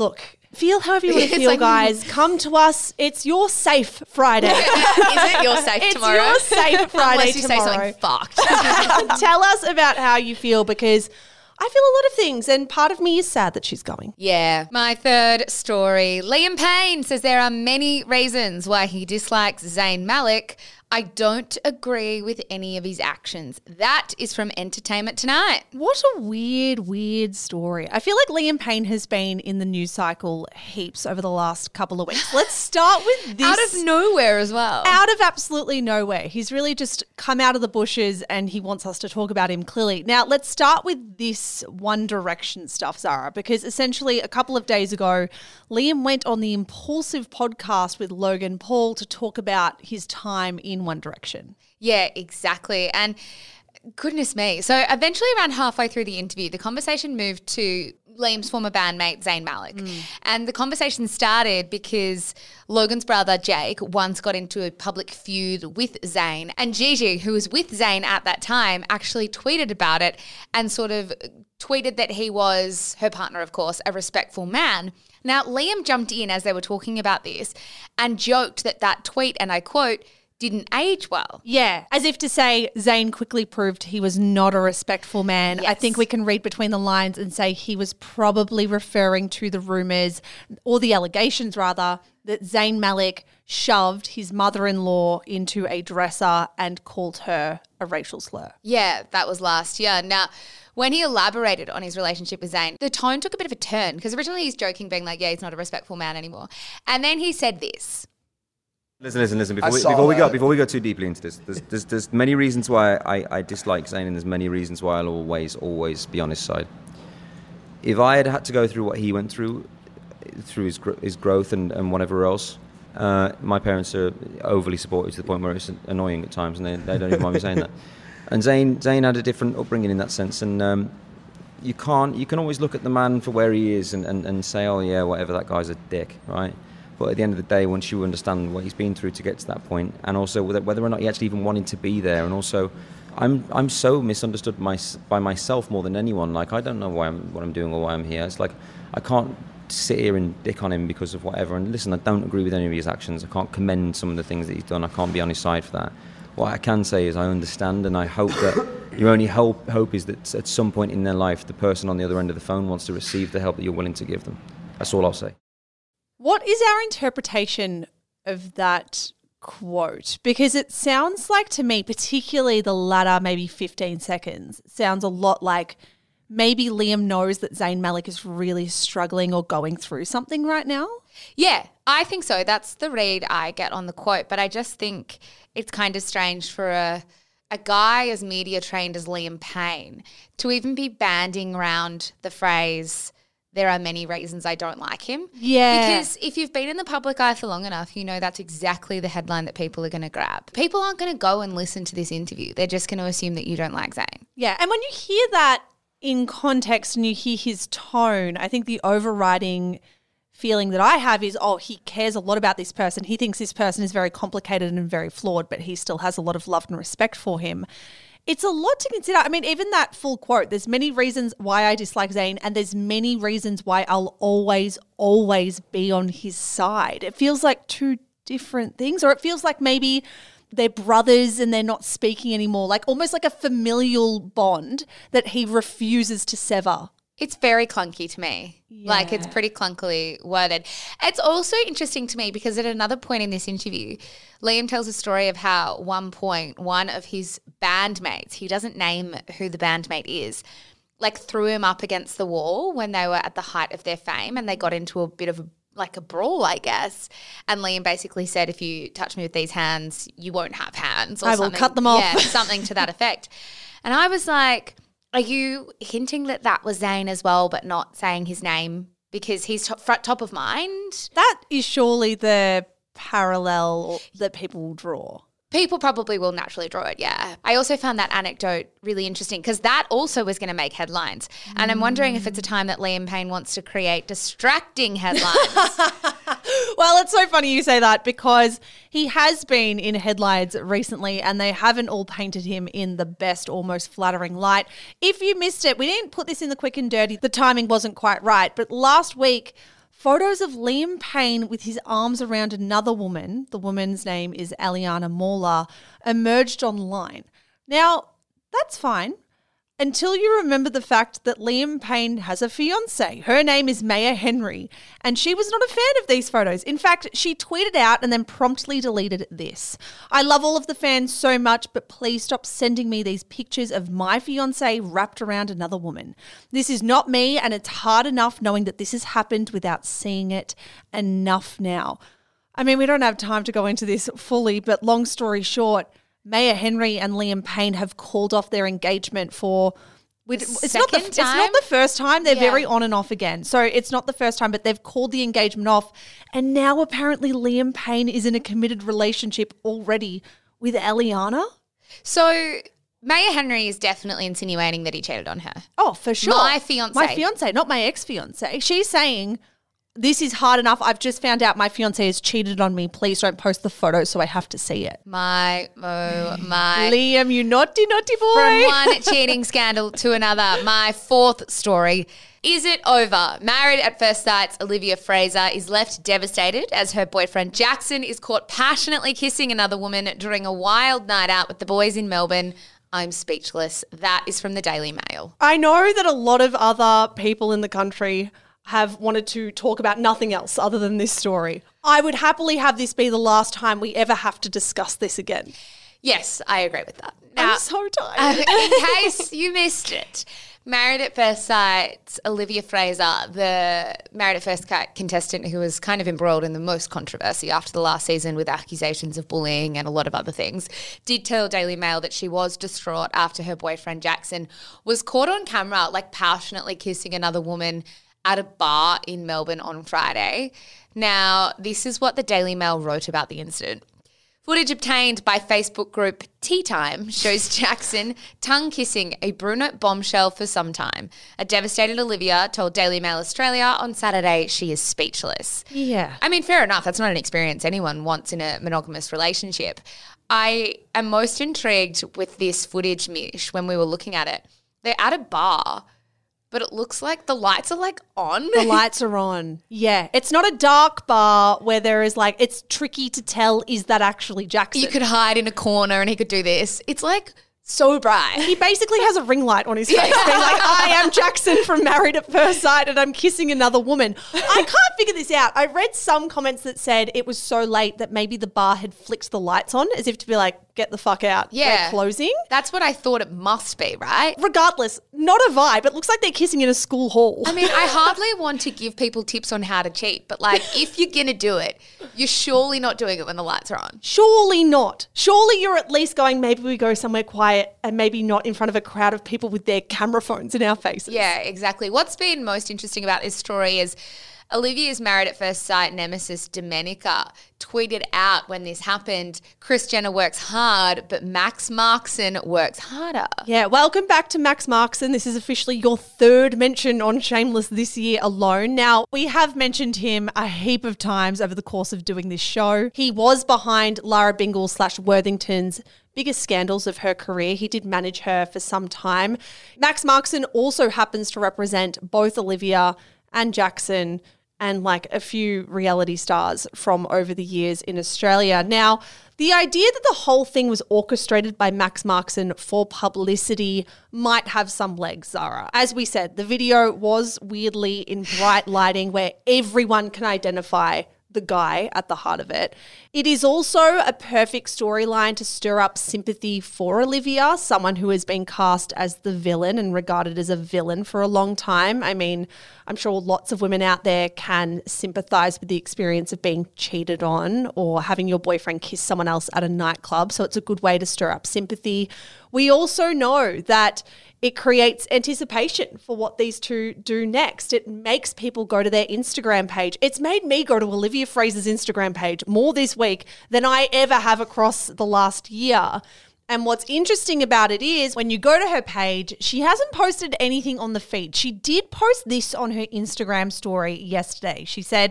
Feel however you want to It's feel, like- guys. Come to us. It's your safe Friday. Is it your safe It's tomorrow? your safe Friday Unless you say tomorrow. something fucked. Tell us about how you feel, because I feel a lot of things, and part of me is sad that she's going. Yeah. My third story. Liam Payne says there are many reasons why he dislikes Zayn Malik. I don't agree with any of his actions. That is from Entertainment Tonight. What a weird story. I feel like Liam Payne has been in the news cycle heaps over the last couple of weeks. Let's start with this. Out of nowhere as well. Out of absolutely nowhere. He's really just come out of the bushes and he wants us to talk about him clearly. Now, let's start with this One Direction stuff, Zara, because essentially a couple of days ago, Liam went on the Impulsive podcast with Logan Paul to talk about his time in One Direction. Yeah, exactly. And goodness me. So eventually around halfway through the interview, the conversation moved to Liam's former bandmate, Zayn Malik. And the conversation started because Logan's brother, Jake, once got into a public feud with Zayn. And Gigi, who was with Zayn at that time, actually tweeted about it and sort of tweeted that he was, her partner, of course, a respectful man. Now, Liam jumped in as they were talking about this and joked that that tweet, and I quote, didn't age well. Yeah, as if to say Zayn quickly proved he was not a respectful man. I Yes. think we can read between the lines and say he was probably referring to the rumours, or the allegations rather, that Zayn Malik shoved his mother-in-law into a dresser and called her a racial slur. Yeah, that was last year. Now, when he elaborated on his relationship with Zayn, the tone took a bit of a turn because originally he's joking, being like, yeah, he's not a respectful man anymore. And then he said this. Listen. Before we go too deeply into this, there's many reasons why I dislike Zayn, and there's many reasons why I'll always be on his side. If I had to go through what he went through his growth and whatever else, my parents are overly supportive to the point where it's annoying at times, and they don't even mind me saying that. And Zayn had a different upbringing in that sense, and you can always look at the man for where he is and say, oh yeah, whatever, that guy's a dick, right? But at the end of the day, once you understand what he's been through to get to that point, and also whether or not he actually even wanted to be there, and also, I'm so misunderstood by myself more than anyone. Like, I don't know what I'm doing or why I'm here. It's like I can't sit here and dick on him because of whatever. And listen, I don't agree with any of his actions. I can't commend some of the things that he's done. I can't be on his side for that. What I can say is I understand, and I hope that your only hope is that at some point in their life, the person on the other end of the phone wants to receive the help that you're willing to give them. That's all I'll say. What is our interpretation of that quote? Because it sounds like to me, particularly the latter maybe 15 seconds, sounds a lot like maybe Liam knows that Zayn Malik is really struggling or going through something right now. Yeah, I think so. That's the read I get on the quote. But I just think it's kind of strange for a guy as media trained as Liam Payne to even be banding around the phrase, there are many reasons I don't like him. Yeah. Because if you've been in the public eye for long enough, you know that's exactly the headline that people are going to grab. People aren't going to go and listen to this interview. They're just going to assume that you don't like Zayn. Yeah, and when you hear that in context and you hear his tone, I think the overriding feeling that I have is, oh, he cares a lot about this person. He thinks this person is very complicated and very flawed, but he still has a lot of love and respect for him. It's a lot to consider. I mean, even that full quote, there's many reasons why I dislike Zayn, and there's many reasons why I'll always be on his side. It feels like two different things, or it feels like maybe they're brothers and they're not speaking anymore, like almost like a familial bond that he refuses to sever. It's very clunky to me. Yeah. Like, it's pretty clunkily worded. It's also interesting to me because at another point in this interview, Liam tells a story of how at one point one of his bandmates, he doesn't name who the bandmate is, like threw him up against the wall when they were at the height of their fame, and they got into a bit of a brawl, I guess. And Liam basically said, if you touch me with these hands, you won't have hands. Or I will cut them off. Yeah, something to that effect. And I was like, are you hinting that that was Zayn as well, but not saying his name because he's top of mind? That is surely the parallel that people will draw. People probably will naturally draw it, yeah. I also found that anecdote really interesting because that also was going to make headlines. And I'm wondering if it's a time that Liam Payne wants to create distracting headlines. Well, it's so funny you say that because he has been in headlines recently and they haven't all painted him in the best or most flattering light. If you missed it, we didn't put this in the quick and dirty. The timing wasn't quite right. But last week, photos of Liam Payne with his arms around another woman, the woman's name is Eliana Mola, emerged online. Now, that's fine. Until you remember the fact that Liam Payne has a fiancée. Her name is Maya Henry, and she was not a fan of these photos. In fact, she tweeted out and then promptly deleted this. I love all of the fans so much, but please stop sending me these pictures of my fiancé wrapped around another woman. This is not me, and it's hard enough knowing that this has happened without seeing it. Enough now. I mean, we don't have time to go into this fully, but long story short, Maya Henry and Liam Payne have called off their engagement for it's not the first time. They're very on and off again. So it's not the first time, but they've called the engagement off. And now apparently Liam Payne is in a committed relationship already with Eliana. So Maya Henry is definitely insinuating that he cheated on her. Oh, for sure. My fiancé. My fiancé, not my ex-fiancé. She's saying, this is hard enough. I've just found out my fiancé has cheated on me. Please don't post the photo so I have to see it. My. Liam, you naughty, naughty boy. From one cheating scandal to another. My fourth story. Is it over? Married at First Sight's Olivia Fraser is left devastated as her boyfriend Jackson is caught passionately kissing another woman during a wild night out with the boys in Melbourne. I'm speechless. That is from the Daily Mail. I know that a lot of other people in the country have wanted to talk about nothing else other than this story. I would happily have this be the last time we ever have to discuss this again. Yes, I agree with that. Now, I'm so tired. In case you missed it, Married at First Sight's Olivia Fraser, the Married at First Sight contestant who was kind of embroiled in the most controversy after the last season with accusations of bullying and a lot of other things, did tell Daily Mail that she was distraught after her boyfriend Jackson was caught on camera like passionately kissing another woman at a bar in Melbourne on Friday. Now, this is what the Daily Mail wrote about the incident. Footage obtained by Facebook group Tea Time shows Jackson tongue-kissing a brunette bombshell for some time. A devastated Olivia told Daily Mail Australia on Saturday she is speechless. Yeah. I mean, fair enough. That's not an experience anyone wants in a monogamous relationship. I am most intrigued with this footage, Mish, when we were looking at it. They're at a bar, but it looks like the lights are like on. The lights are on. Yeah. It's not a dark bar where there is like, it's tricky to tell, is that actually Jackson? You could hide in a corner and he could do this. It's like so bright. He basically has a ring light on his face being like, I am Jackson from Married at First Sight and I'm kissing another woman. I can't figure this out. I read some comments that said it was so late that maybe the bar had flicked the lights on as if to be like, get the fuck out. Yeah. We're closing. That's what I thought it must be, right? Regardless, not a vibe. It looks like they're kissing in a school hall. I mean, I hardly want to give people tips on how to cheat, but like if you're going to do it, you're surely not doing it when the lights are on. Surely not. Surely you're at least going, maybe we go somewhere quiet and maybe not in front of a crowd of people with their camera phones in our faces. Yeah, exactly. What's been most interesting about this story is Olivia's Married at First Sight nemesis Domenica tweeted out when this happened, Kris Jenner works hard, but Max Markson works harder. Yeah, welcome back to Max Markson. This is officially your third mention on Shameless this year alone. Now, we have mentioned him a heap of times over the course of doing this show. He was behind Lara Bingle / Worthington's biggest scandals of her career. He did manage her for some time. Max Markson also happens to represent both Olivia and Jackson and like a few reality stars from over the years in Australia. Now, the idea that the whole thing was orchestrated by Max Markson for publicity might have some legs, Zara. As we said, the video was weirdly in bright lighting where everyone can identify the guy at the heart of it. It is also a perfect storyline to stir up sympathy for Olivia, someone who has been cast as the villain and regarded as a villain for a long time. I mean, I'm sure lots of women out there can sympathise with the experience of being cheated on or having your boyfriend kiss someone else at a nightclub, so it's a good way to stir up sympathy. We also know that it creates anticipation for what these two do next. It makes people go to their Instagram page. It's made me go to Olivia Fraser's Instagram page more this week than I ever have across the last year. And what's interesting about it is when you go to her page, she hasn't posted anything on the feed. She did post this on her Instagram story yesterday. She said,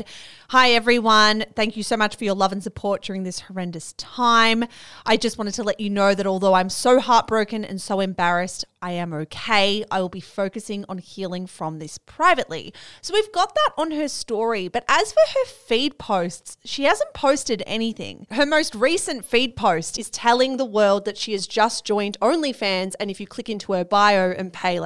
Hi, everyone. Thank you so much for your love and support during this horrendous time. I just wanted to let you know that although I'm so heartbroken and so embarrassed, I am okay. I will be focusing on healing from this privately. So we've got that on her story. But as for her feed posts, she hasn't posted anything. Her most recent feed post is telling the world that she has just joined OnlyFans. And if you click into her bio and pay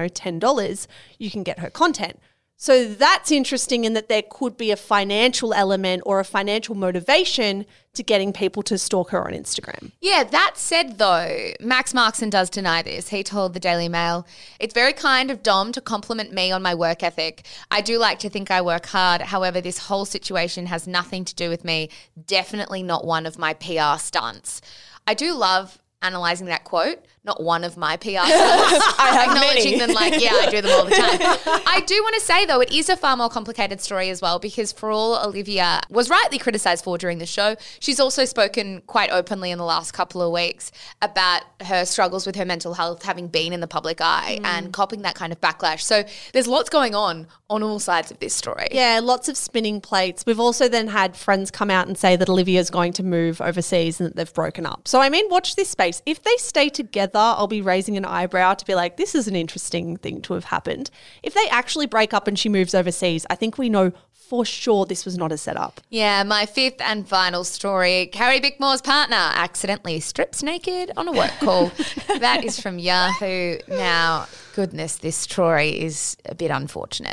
$10, you can get her content. So that's interesting in that there could be a financial element or a financial motivation to getting people to stalk her on Instagram. Yeah, that said though, Max Markson does deny this. He told the Daily Mail, "It's very kind of Dom to compliment me on my work ethic. I do like to think I work hard. However, this whole situation has nothing to do with me. Definitely not one of my PR stunts." I do love analysing that quote, not one of my PR stunts. I have acknowledging many. them I do them all the time. I do want to say though, it is a far more complicated story as well, because for all Olivia was rightly criticised for during the show, she's also spoken quite openly in the last couple of weeks about her struggles with her mental health, having been in the public eye and copping that kind of backlash. So there's lots going on all sides of this story. Yeah, lots of spinning plates. We've also then had friends come out and say that Olivia's going to move overseas and that they've broken up. So I mean, watch this space. If they stay together, I'll be raising an eyebrow to be like, this is an interesting thing to have happened. If they actually break up and she moves overseas, I think we know for sure this was not a setup. Yeah, my fifth and final story. Carrie Bickmore's partner accidentally strips naked on a work call. That is from Yahoo. Now, goodness, this story is a bit unfortunate.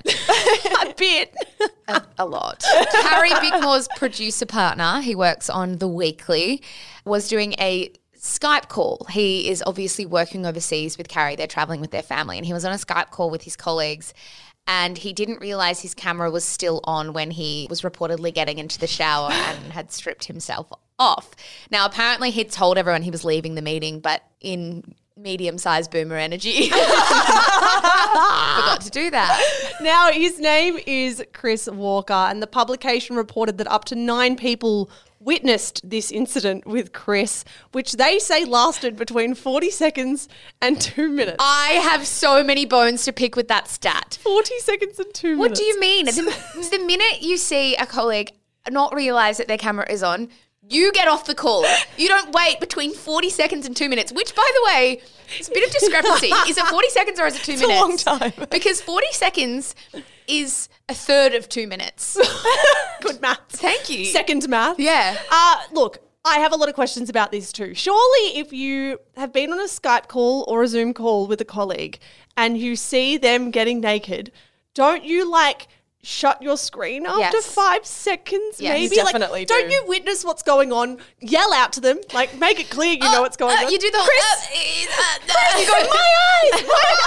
A bit. A lot. Carrie Bickmore's producer partner, he works on The Weekly, was doing a Skype call. He is obviously working overseas with Carrie. They're traveling with their family, and he was on a Skype call with his colleagues, and he didn't realise his camera was still on when he was reportedly getting into the shower and had stripped himself off. Now, apparently he'd told everyone he was leaving the meeting, but in medium-sized boomer energy, forgot to do that. Now, his name is Chris Walker, and the publication reported that up to 9 people witnessed this incident with Chris, which they say lasted between 40 seconds and 2 minutes. I have so many bones to pick with that stat. 40 seconds and 2 minutes. What do you mean? The minute you see a colleague not realise that their camera is on, you get off the call. You don't wait between 40 seconds and 2 minutes, which, by the way, is a bit of discrepancy. Is it 40 seconds or is it 2 minutes? It's a long time. Because 40 seconds is a third of 2 minutes. Good math. Thank you. Second math. Yeah. Look, I have a lot of questions about this too. Surely if you have been on a Skype call or a Zoom call with a colleague and you see them getting naked, don't you shut your screen after 5 seconds, Yes, maybe? definitely do. Don't you witness what's going on? Yell out to them. Make it clear you know what's going on. You do the Chris, you go, my eyes!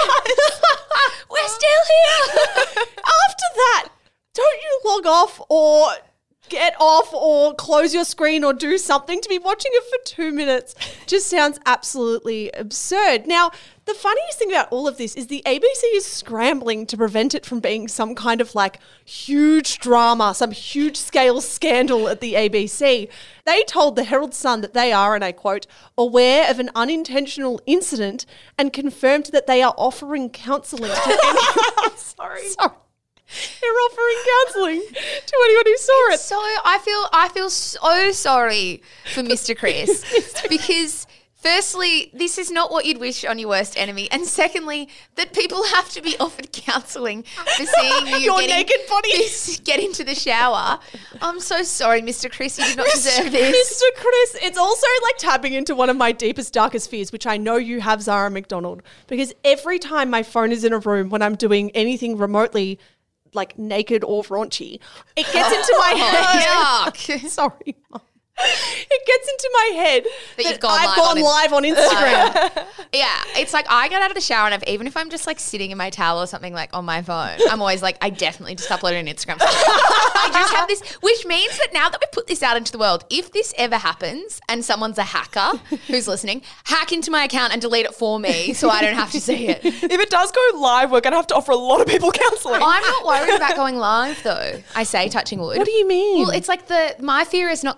We're still here! After that, don't you log off or get off or close your screen or do something? To be watching it for 2 minutes just sounds absolutely absurd. Now, the funniest thing about all of this is the ABC is scrambling to prevent it from being some kind of huge drama, some huge scale scandal at the ABC. They told the Herald Sun that they are, and I quote, aware of an unintentional incident and confirmed that they are offering counselling to anyone. Sorry. They're offering counselling to anyone who saw it. So I feel so sorry for Mr. Chris because firstly, this is not what you'd wish on your worst enemy, and secondly, that people have to be offered counselling for seeing you Your naked body. get into the shower. I'm so sorry, Mr. Chris. You did not deserve this. Mr. Chris, it's also tapping into one of my deepest, darkest fears, which I know you have, Zara McDonald, because every time my phone is in a room when I'm doing anything remotely naked or raunchy, it gets into my head. Yuck. Sorry, Mum. It gets into my head That you've I've gone gone live live on Instagram. Yeah, it's I get out of the shower and even if I'm just sitting in my towel or something on my phone, I'm always I definitely just uploaded an Instagram story. I just have this, which means that now that we put this out into the world, if this ever happens and someone's a hacker who's listening, hack into my account and delete it for me so I don't have to see it. If it does go live, we're going to have to offer a lot of people counselling. I'm not worried about going live though. I say touching wood. What do you mean? Well, it's my fear is not going live.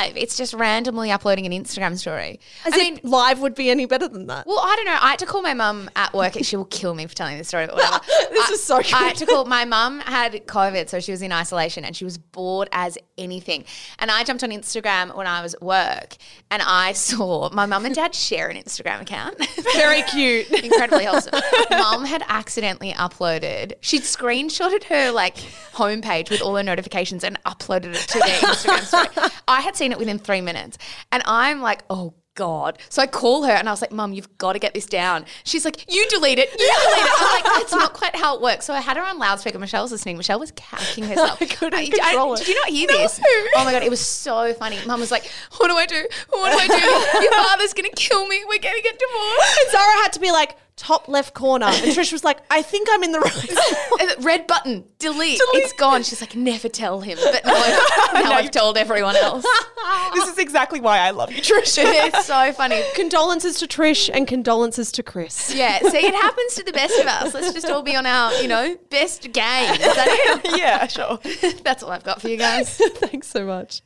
live. It's just randomly uploading an Instagram story. As if live would be any better than that. Well, I don't know. I had to call my mum at work. She will kill me for telling this story, but whatever. This is so good. I had to call. My mum had COVID, so she was in isolation and she was bored as anything. And I jumped on Instagram when I was at work and I saw my mum and dad share an Instagram account. Very cute. Incredibly wholesome. Mum had accidentally uploaded. She'd screenshotted her like homepage with all her notifications and uploaded it to their Instagram story. I had seen it within 3 minutes and I'm like, oh God. So I call her and I was like, Mum, you've got to get this down. She's like, you delete it. I'm like, that's not quite how it works. So I had her on loudspeaker. Michelle was listening. Michelle was cacking herself. I couldn't control it. Did you not hear this? Oh my God, it was so funny. Mum was like, what do I do? What do I do? Your father's going to kill me. We're going to get divorced. And Zara had to be like, top left corner. And Trish was like, I think I'm in the right. Red button, delete. It's gone. She's like, never tell him. But no, now I've told everyone else. This is exactly why I love you, Trish. It's so funny. Condolences to Trish and condolences to Chris. Yeah, see, it happens to the best of us. Let's just all be on our, best game. Is that it? Yeah, sure. That's all I've got for you guys. Thanks so much.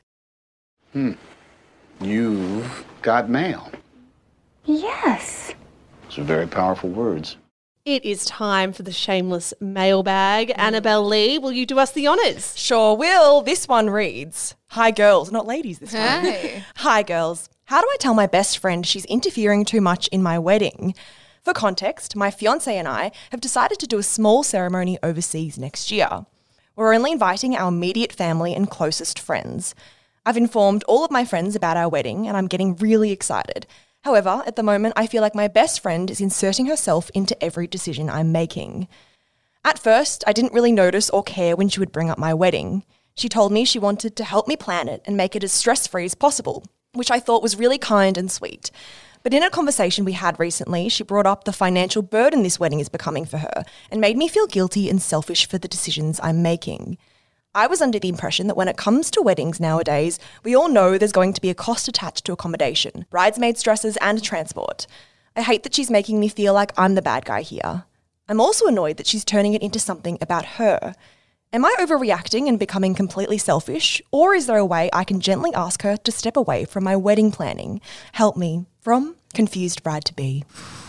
You've got mail. Yes. Those are very powerful words. It is time for the shameless mailbag. Annabelle Lee, will you do us the honours? Sure will. This one reads, hi girls, not ladies this time. Hey. Hi girls. How do I tell my best friend she's interfering too much in my wedding? For context, my fiancé and I have decided to do a small ceremony overseas next year. We're only inviting our immediate family and closest friends. I've informed all of my friends about our wedding and I'm getting really excited. However, at the moment, I feel like my best friend is inserting herself into every decision I'm making. At first, I didn't really notice or care when she would bring up my wedding. She told me she wanted to help me plan it and make it as stress-free as possible, which I thought was really kind and sweet. But in a conversation we had recently, she brought up the financial burden this wedding is becoming for her and made me feel guilty and selfish for the decisions I'm making. I was under the impression that when it comes to weddings nowadays, we all know there's going to be a cost attached to accommodation, bridesmaids' dresses and transport. I hate that she's making me feel like I'm the bad guy here. I'm also annoyed that she's turning it into something about her. Am I overreacting and becoming completely selfish, or is there a way I can gently ask her to step away from my wedding planning? Help me. From Confused Bride-to-Be.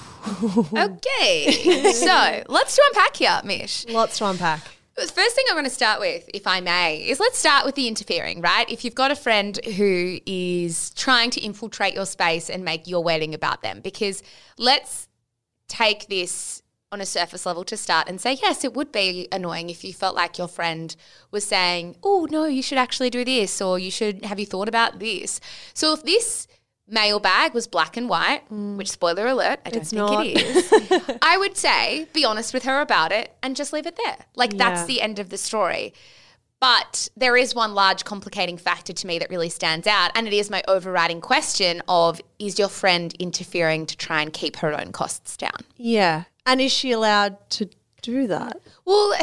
Okay, so let's unpack here, Mish. Lots to unpack. The first thing I'm going to start with, if I may, is let's start with the interfering, right? If you've got a friend who is trying to infiltrate your space and make your wedding about them, because let's take this on a surface level to start and say, yes, it would be annoying if you felt like your friend was saying, oh, no, you should actually do this, or have you thought about this? So if this mailbag was black and white, which, spoiler alert, I don't think it is, I would say be honest with her about it and just leave it there. That's the end of the story. But there is one large complicating factor to me that really stands out, and it is my overriding question of, is your friend interfering to try and keep her own costs down? Yeah. And is she allowed to do that? Well,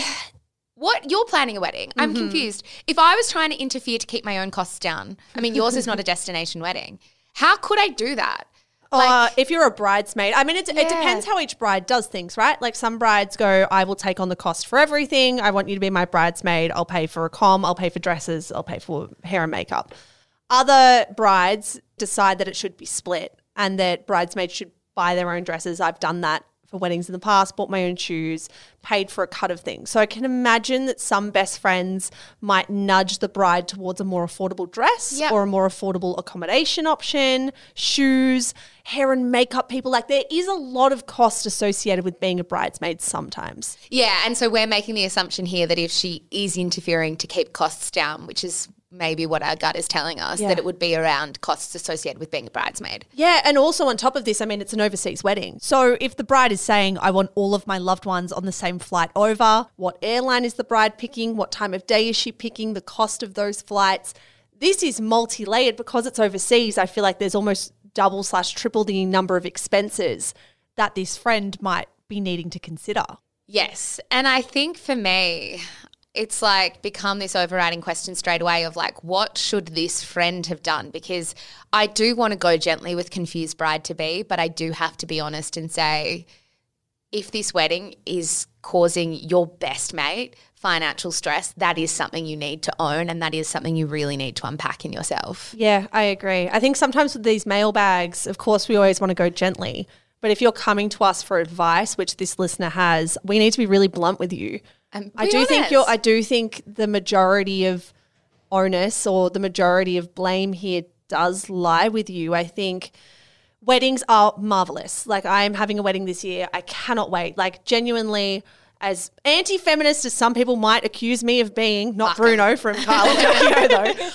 you're planning a wedding. I'm confused. If I was trying to interfere to keep my own costs down, I mean, yours is not a destination wedding. How could I do that? If you're a bridesmaid, I mean, it depends how each bride does things, right? Like some brides go, I will take on the cost for everything. I want you to be my bridesmaid. I'll pay for a comm. I'll pay for dresses. I'll pay for hair and makeup. Other brides decide that it should be split and that bridesmaids should buy their own dresses. I've done that for weddings in the past, bought my own shoes, paid for a cut of things. So I can imagine that some best friends might nudge the bride towards a more affordable dress or a more affordable accommodation option, shoes, hair and makeup people. Like there is a lot of cost associated with being a bridesmaid sometimes. Yeah, and so we're making the assumption here that if she is interfering to keep costs down, which is maybe what our gut is telling us, that it would be around costs associated with being a bridesmaid. Yeah, and also on top of this, I mean, it's an overseas wedding. So if the bride is saying, I want all of my loved ones on the same flight over, what airline is the bride picking, what time of day is she picking, the cost of those flights, this is multi-layered because it's overseas. I feel like there's almost double/triple the number of expenses that this friend might be needing to consider. Yes, and I think for me, it's like become this overriding question straight away of like, what should this friend have done? Because I do want to go gently with Confused Bride-to-Be, but I do have to be honest and say, if this wedding is causing your best mate financial stress, that is something you need to own, and that is something you really need to unpack in yourself. Yeah, I agree. I think sometimes with these mailbags, of course, we always want to go gently. But if you're coming to us for advice, which this listener has, we need to be really blunt with you. I do think the majority of onus or the majority of blame here does lie with you. I think weddings are marvelous. Like, I'm having a wedding this year. I cannot wait. Like, genuinely, as anti-feminist as some people might accuse me of being, not Bruno from Kyle and Tokyo though,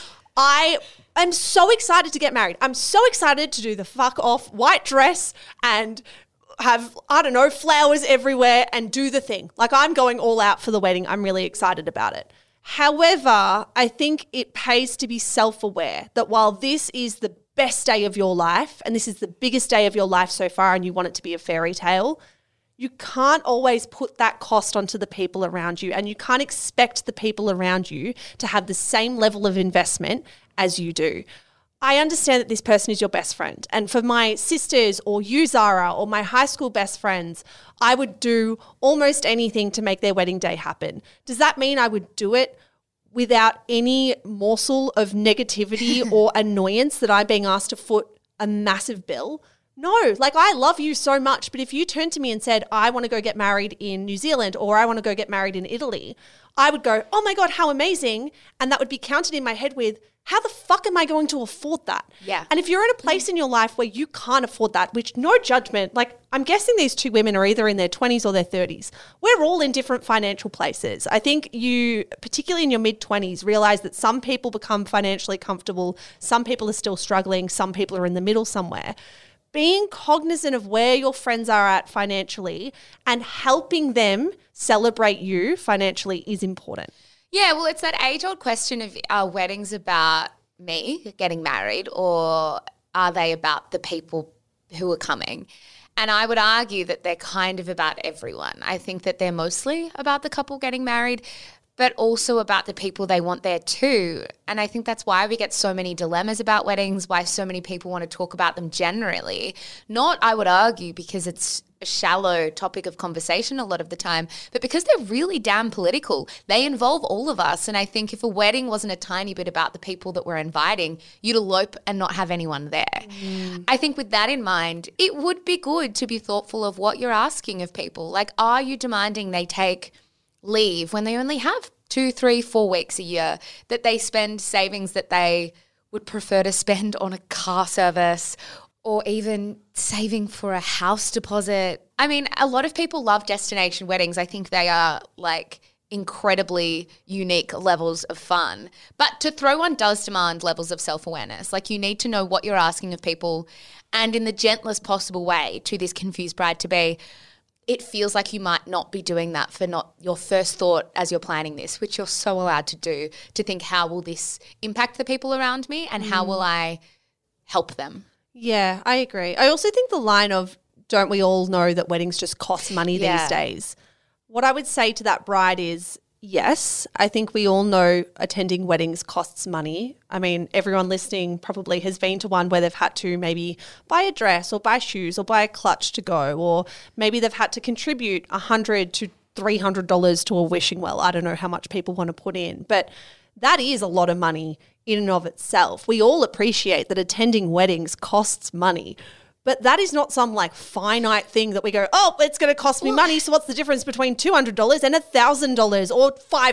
I'm so excited to get married. I'm so excited to do the fuck off white dress and have, flowers everywhere and do the thing. Like, I'm going all out for the wedding. I'm really excited about it. However, I think it pays to be self-aware that while this is the best day of your life and this is the biggest day of your life so far and you want it to be a fairy tale, you can't always put that cost onto the people around you, and you can't expect the people around you to have the same level of investment as you do. I understand that this person is your best friend, and for my sisters or you, Zara, or my high school best friends, I would do almost anything to make their wedding day happen. Does that mean I would do it without any morsel of negativity or annoyance that I'm being asked to foot a massive bill? No, like, I love you so much, but if you turned to me and said, I want to go get married in New Zealand or I want to go get married in Italy, I would go, oh my God, how amazing. And that would be counted in my head with, how the fuck am I going to afford that? Yeah. And if you're in a place in your life where you can't afford that, which, no judgment, like, I'm guessing these two women are either in their 20s or their 30s. We're all in different financial places. I think you, particularly in your mid-20s, realize that some people become financially comfortable, some people are still struggling, some people are in the middle somewhere. Being cognizant of where your friends are at financially and helping them celebrate you financially is important. Yeah, well, it's that age-old question of, are weddings about me getting married, or are they about the people who are coming? And I would argue that they're kind of about everyone. I think that they're mostly about the couple getting married, but also about the people they want there too. And I think that's why we get so many dilemmas about weddings, why so many people want to talk about them generally. Not, I would argue, because it's a shallow topic of conversation a lot of the time, but because they're really damn political. They involve all of us. And I think if a wedding wasn't a tiny bit about the people that we're inviting, you'd elope and not have anyone there. I think with that in mind, it would be good to be thoughtful of what you're asking of people. Like, are you demanding they take leave when they only have 2, 3, 4 weeks a year, that they spend savings that they would prefer to spend on a car service, or even saving for a house deposit? I mean, a lot of people love destination weddings. I think they are like incredibly unique levels of fun. But to throw one does demand levels of self-awareness. Like, you need to know what you're asking of people, and in the gentlest possible way to this confused bride-to-be, it feels like you might not be doing that for not your first thought as you're planning this, which you're so allowed to do, to think, how will this impact the people around me and how will I help them? Yeah, I agree. I also think the line of, don't we all know that weddings just cost money these days? What I would say to that bride is, yes, I think we all know attending weddings costs money. I mean, everyone listening probably has been to one where they've had to maybe buy a dress or buy shoes or buy a clutch to go, or maybe they've had to contribute $100 to $300 to a wishing well. I don't know how much people want to put in, but that is a lot of money in and of itself. We all appreciate that attending weddings costs money. But that is not some like finite thing that we go, oh, it's going to cost me money. So what's the difference between $200 and $1,000 or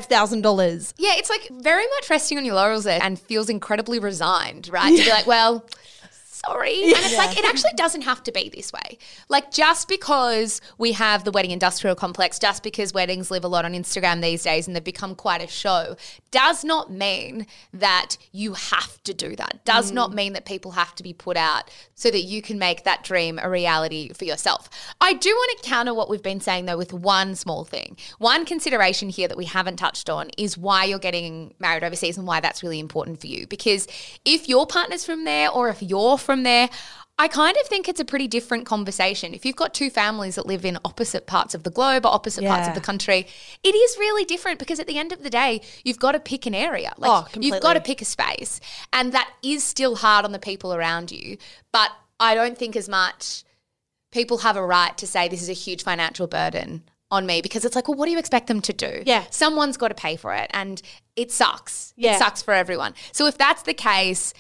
$5,000? Yeah, it's like very much resting on your laurels there and feels incredibly resigned, right? To be like, well, sorry. And it's like, it actually doesn't have to be this way. Like, just because we have the wedding industrial complex, just because weddings live a lot on Instagram these days and they've become quite a show, does not mean that you have to do that. Does not mean that people have to be put out so that you can make that dream a reality for yourself. I do want to counter what we've been saying, though, with one small thing. One consideration here that we haven't touched on is why you're getting married overseas and why that's really important for you. Because if your partner's from there, or if you're from there, I kind of think it's a pretty different conversation. If you've got two families that live in opposite parts of the globe or opposite parts of the country, it is really different, because at the end of the day, you've got to pick an area. Like, you've got to pick a space. And that is still hard on the people around you. But I don't think as much people have a right to say this is a huge financial burden on me because it's like, well, what do you expect them to do? Yeah. Someone's got to pay for it and it sucks. Yeah. It sucks for everyone. So if that's the case,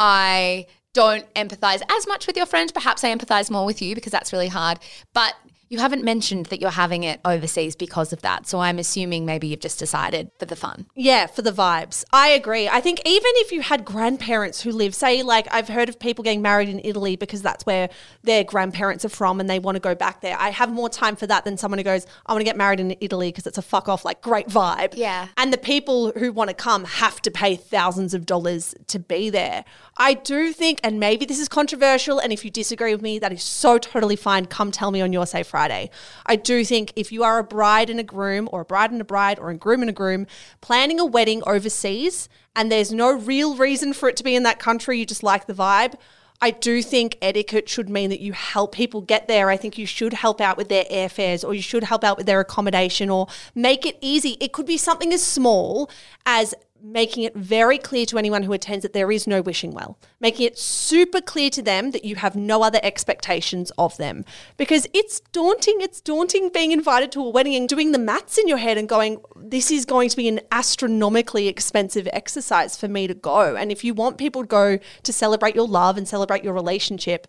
I don't empathize as much with your friend. Perhaps I empathize more with you because that's really hard. But you haven't mentioned that you're having it overseas because of that. So I'm assuming maybe you've just decided for the fun. Yeah, for the vibes. I agree. I think even if you had grandparents who live, say, like I've heard of people getting married in Italy because that's where their grandparents are from and they want to go back there. I have more time for that than someone who goes, I want to get married in Italy because it's a fuck off, like great vibe. Yeah. And the people who want to come have to pay thousands of dollars to be there. I do think, and maybe this is controversial, and if you disagree with me, that is so totally fine. Come tell me on Your Say Friday. I do think if you are a bride and a groom, or a bride and a bride, or a groom and a groom, planning a wedding overseas, and there's no real reason for it to be in that country, you just like the vibe, I do think etiquette should mean that you help people get there. I think you should help out with their airfares, or you should help out with their accommodation, or make it easy. It could be something as small as making it very clear to anyone who attends that there is no wishing well, making it super clear to them that you have no other expectations of them, because it's daunting. It's daunting being invited to a wedding and doing the maths in your head and going, this is going to be an astronomically expensive exercise for me to go. And if you want people to go to celebrate your love and celebrate your relationship,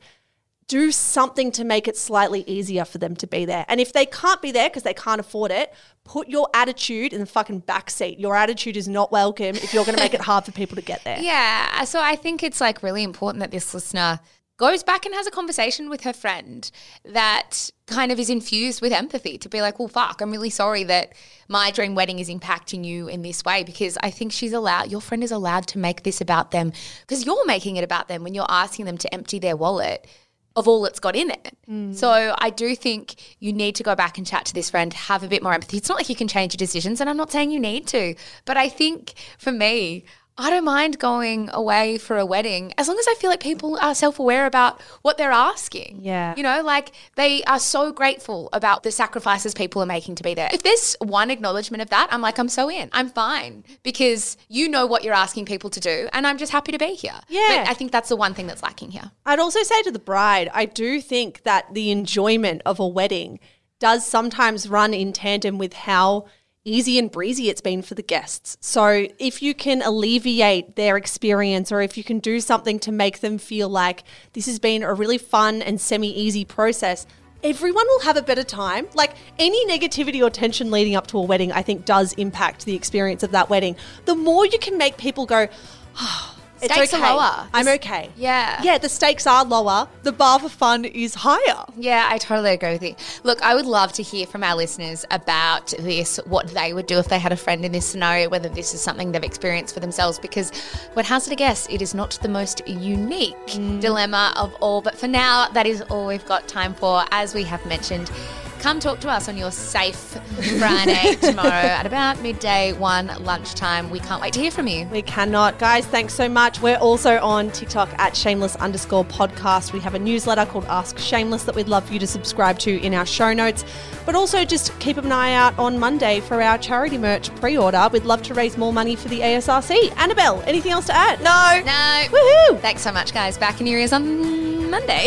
do something to make it slightly easier for them to be there. And if they can't be there because they can't afford it, put your attitude in the fucking backseat. Your attitude is not welcome if you're going to make it hard for people to get there. Yeah. So I think it's like really important that this listener goes back and has a conversation with her friend that kind of is infused with empathy to be like, well, fuck, I'm really sorry that my dream wedding is impacting you in this way, because I think your friend is allowed to make this about them, because you're making it about them when you're asking them to empty their wallet of all it's got in it. So I do think you need to go back and chat to this friend, have a bit more empathy. It's not like you can change your decisions, and I'm not saying you need to, but I think for me, I don't mind going away for a wedding as long as I feel like people are self-aware about what they're asking. Yeah. You know, like they are so grateful about the sacrifices people are making to be there. If there's one acknowledgement of that, I'm like, I'm so in. I'm fine, because you know what you're asking people to do, and I'm just happy to be here. Yeah. But I think that's the one thing that's lacking here. I'd also say to the bride, I do think that the enjoyment of a wedding does sometimes run in tandem with how easy and breezy it's been for the guests. So if you can alleviate their experience, or if you can do something to make them feel like this has been a really fun and semi-easy process, everyone will have a better time. Like any negativity or tension leading up to a wedding, I think does impact the experience of that wedding. The more you can make people go, oh, it's Stakes okay. are lower. I'm okay. Yeah. Yeah, the stakes are lower. The bar for fun is higher. Yeah, I totally agree with you. Look, I would love to hear from our listeners about this, what they would do if they had a friend in this scenario, whether this is something they've experienced for themselves, because we'd hazard a guess, it is not the most unique dilemma of all. But for now, that is all we've got time for. As we have mentioned, come talk to us on Your Safe Friday tomorrow at about midday, 1 lunchtime. We can't wait to hear from you. We cannot. Guys, thanks so much. We're also on TikTok at shameless_podcast. We have a newsletter called Ask Shameless that we'd love for you to subscribe to in our show notes. But also just keep an eye out on Monday for our charity merch pre-order. We'd love to raise more money for the ASRC. Annabelle, anything else to add? No. Woohoo! Thanks so much, guys. Back in your ears on Monday.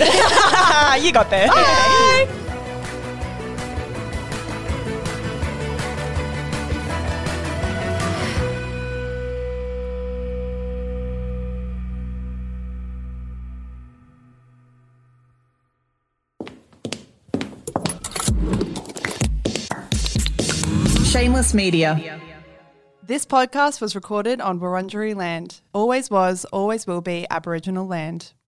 You got there. Bye. Shameless Media. This podcast was recorded on Wurundjeri land. Always was, always will be Aboriginal land.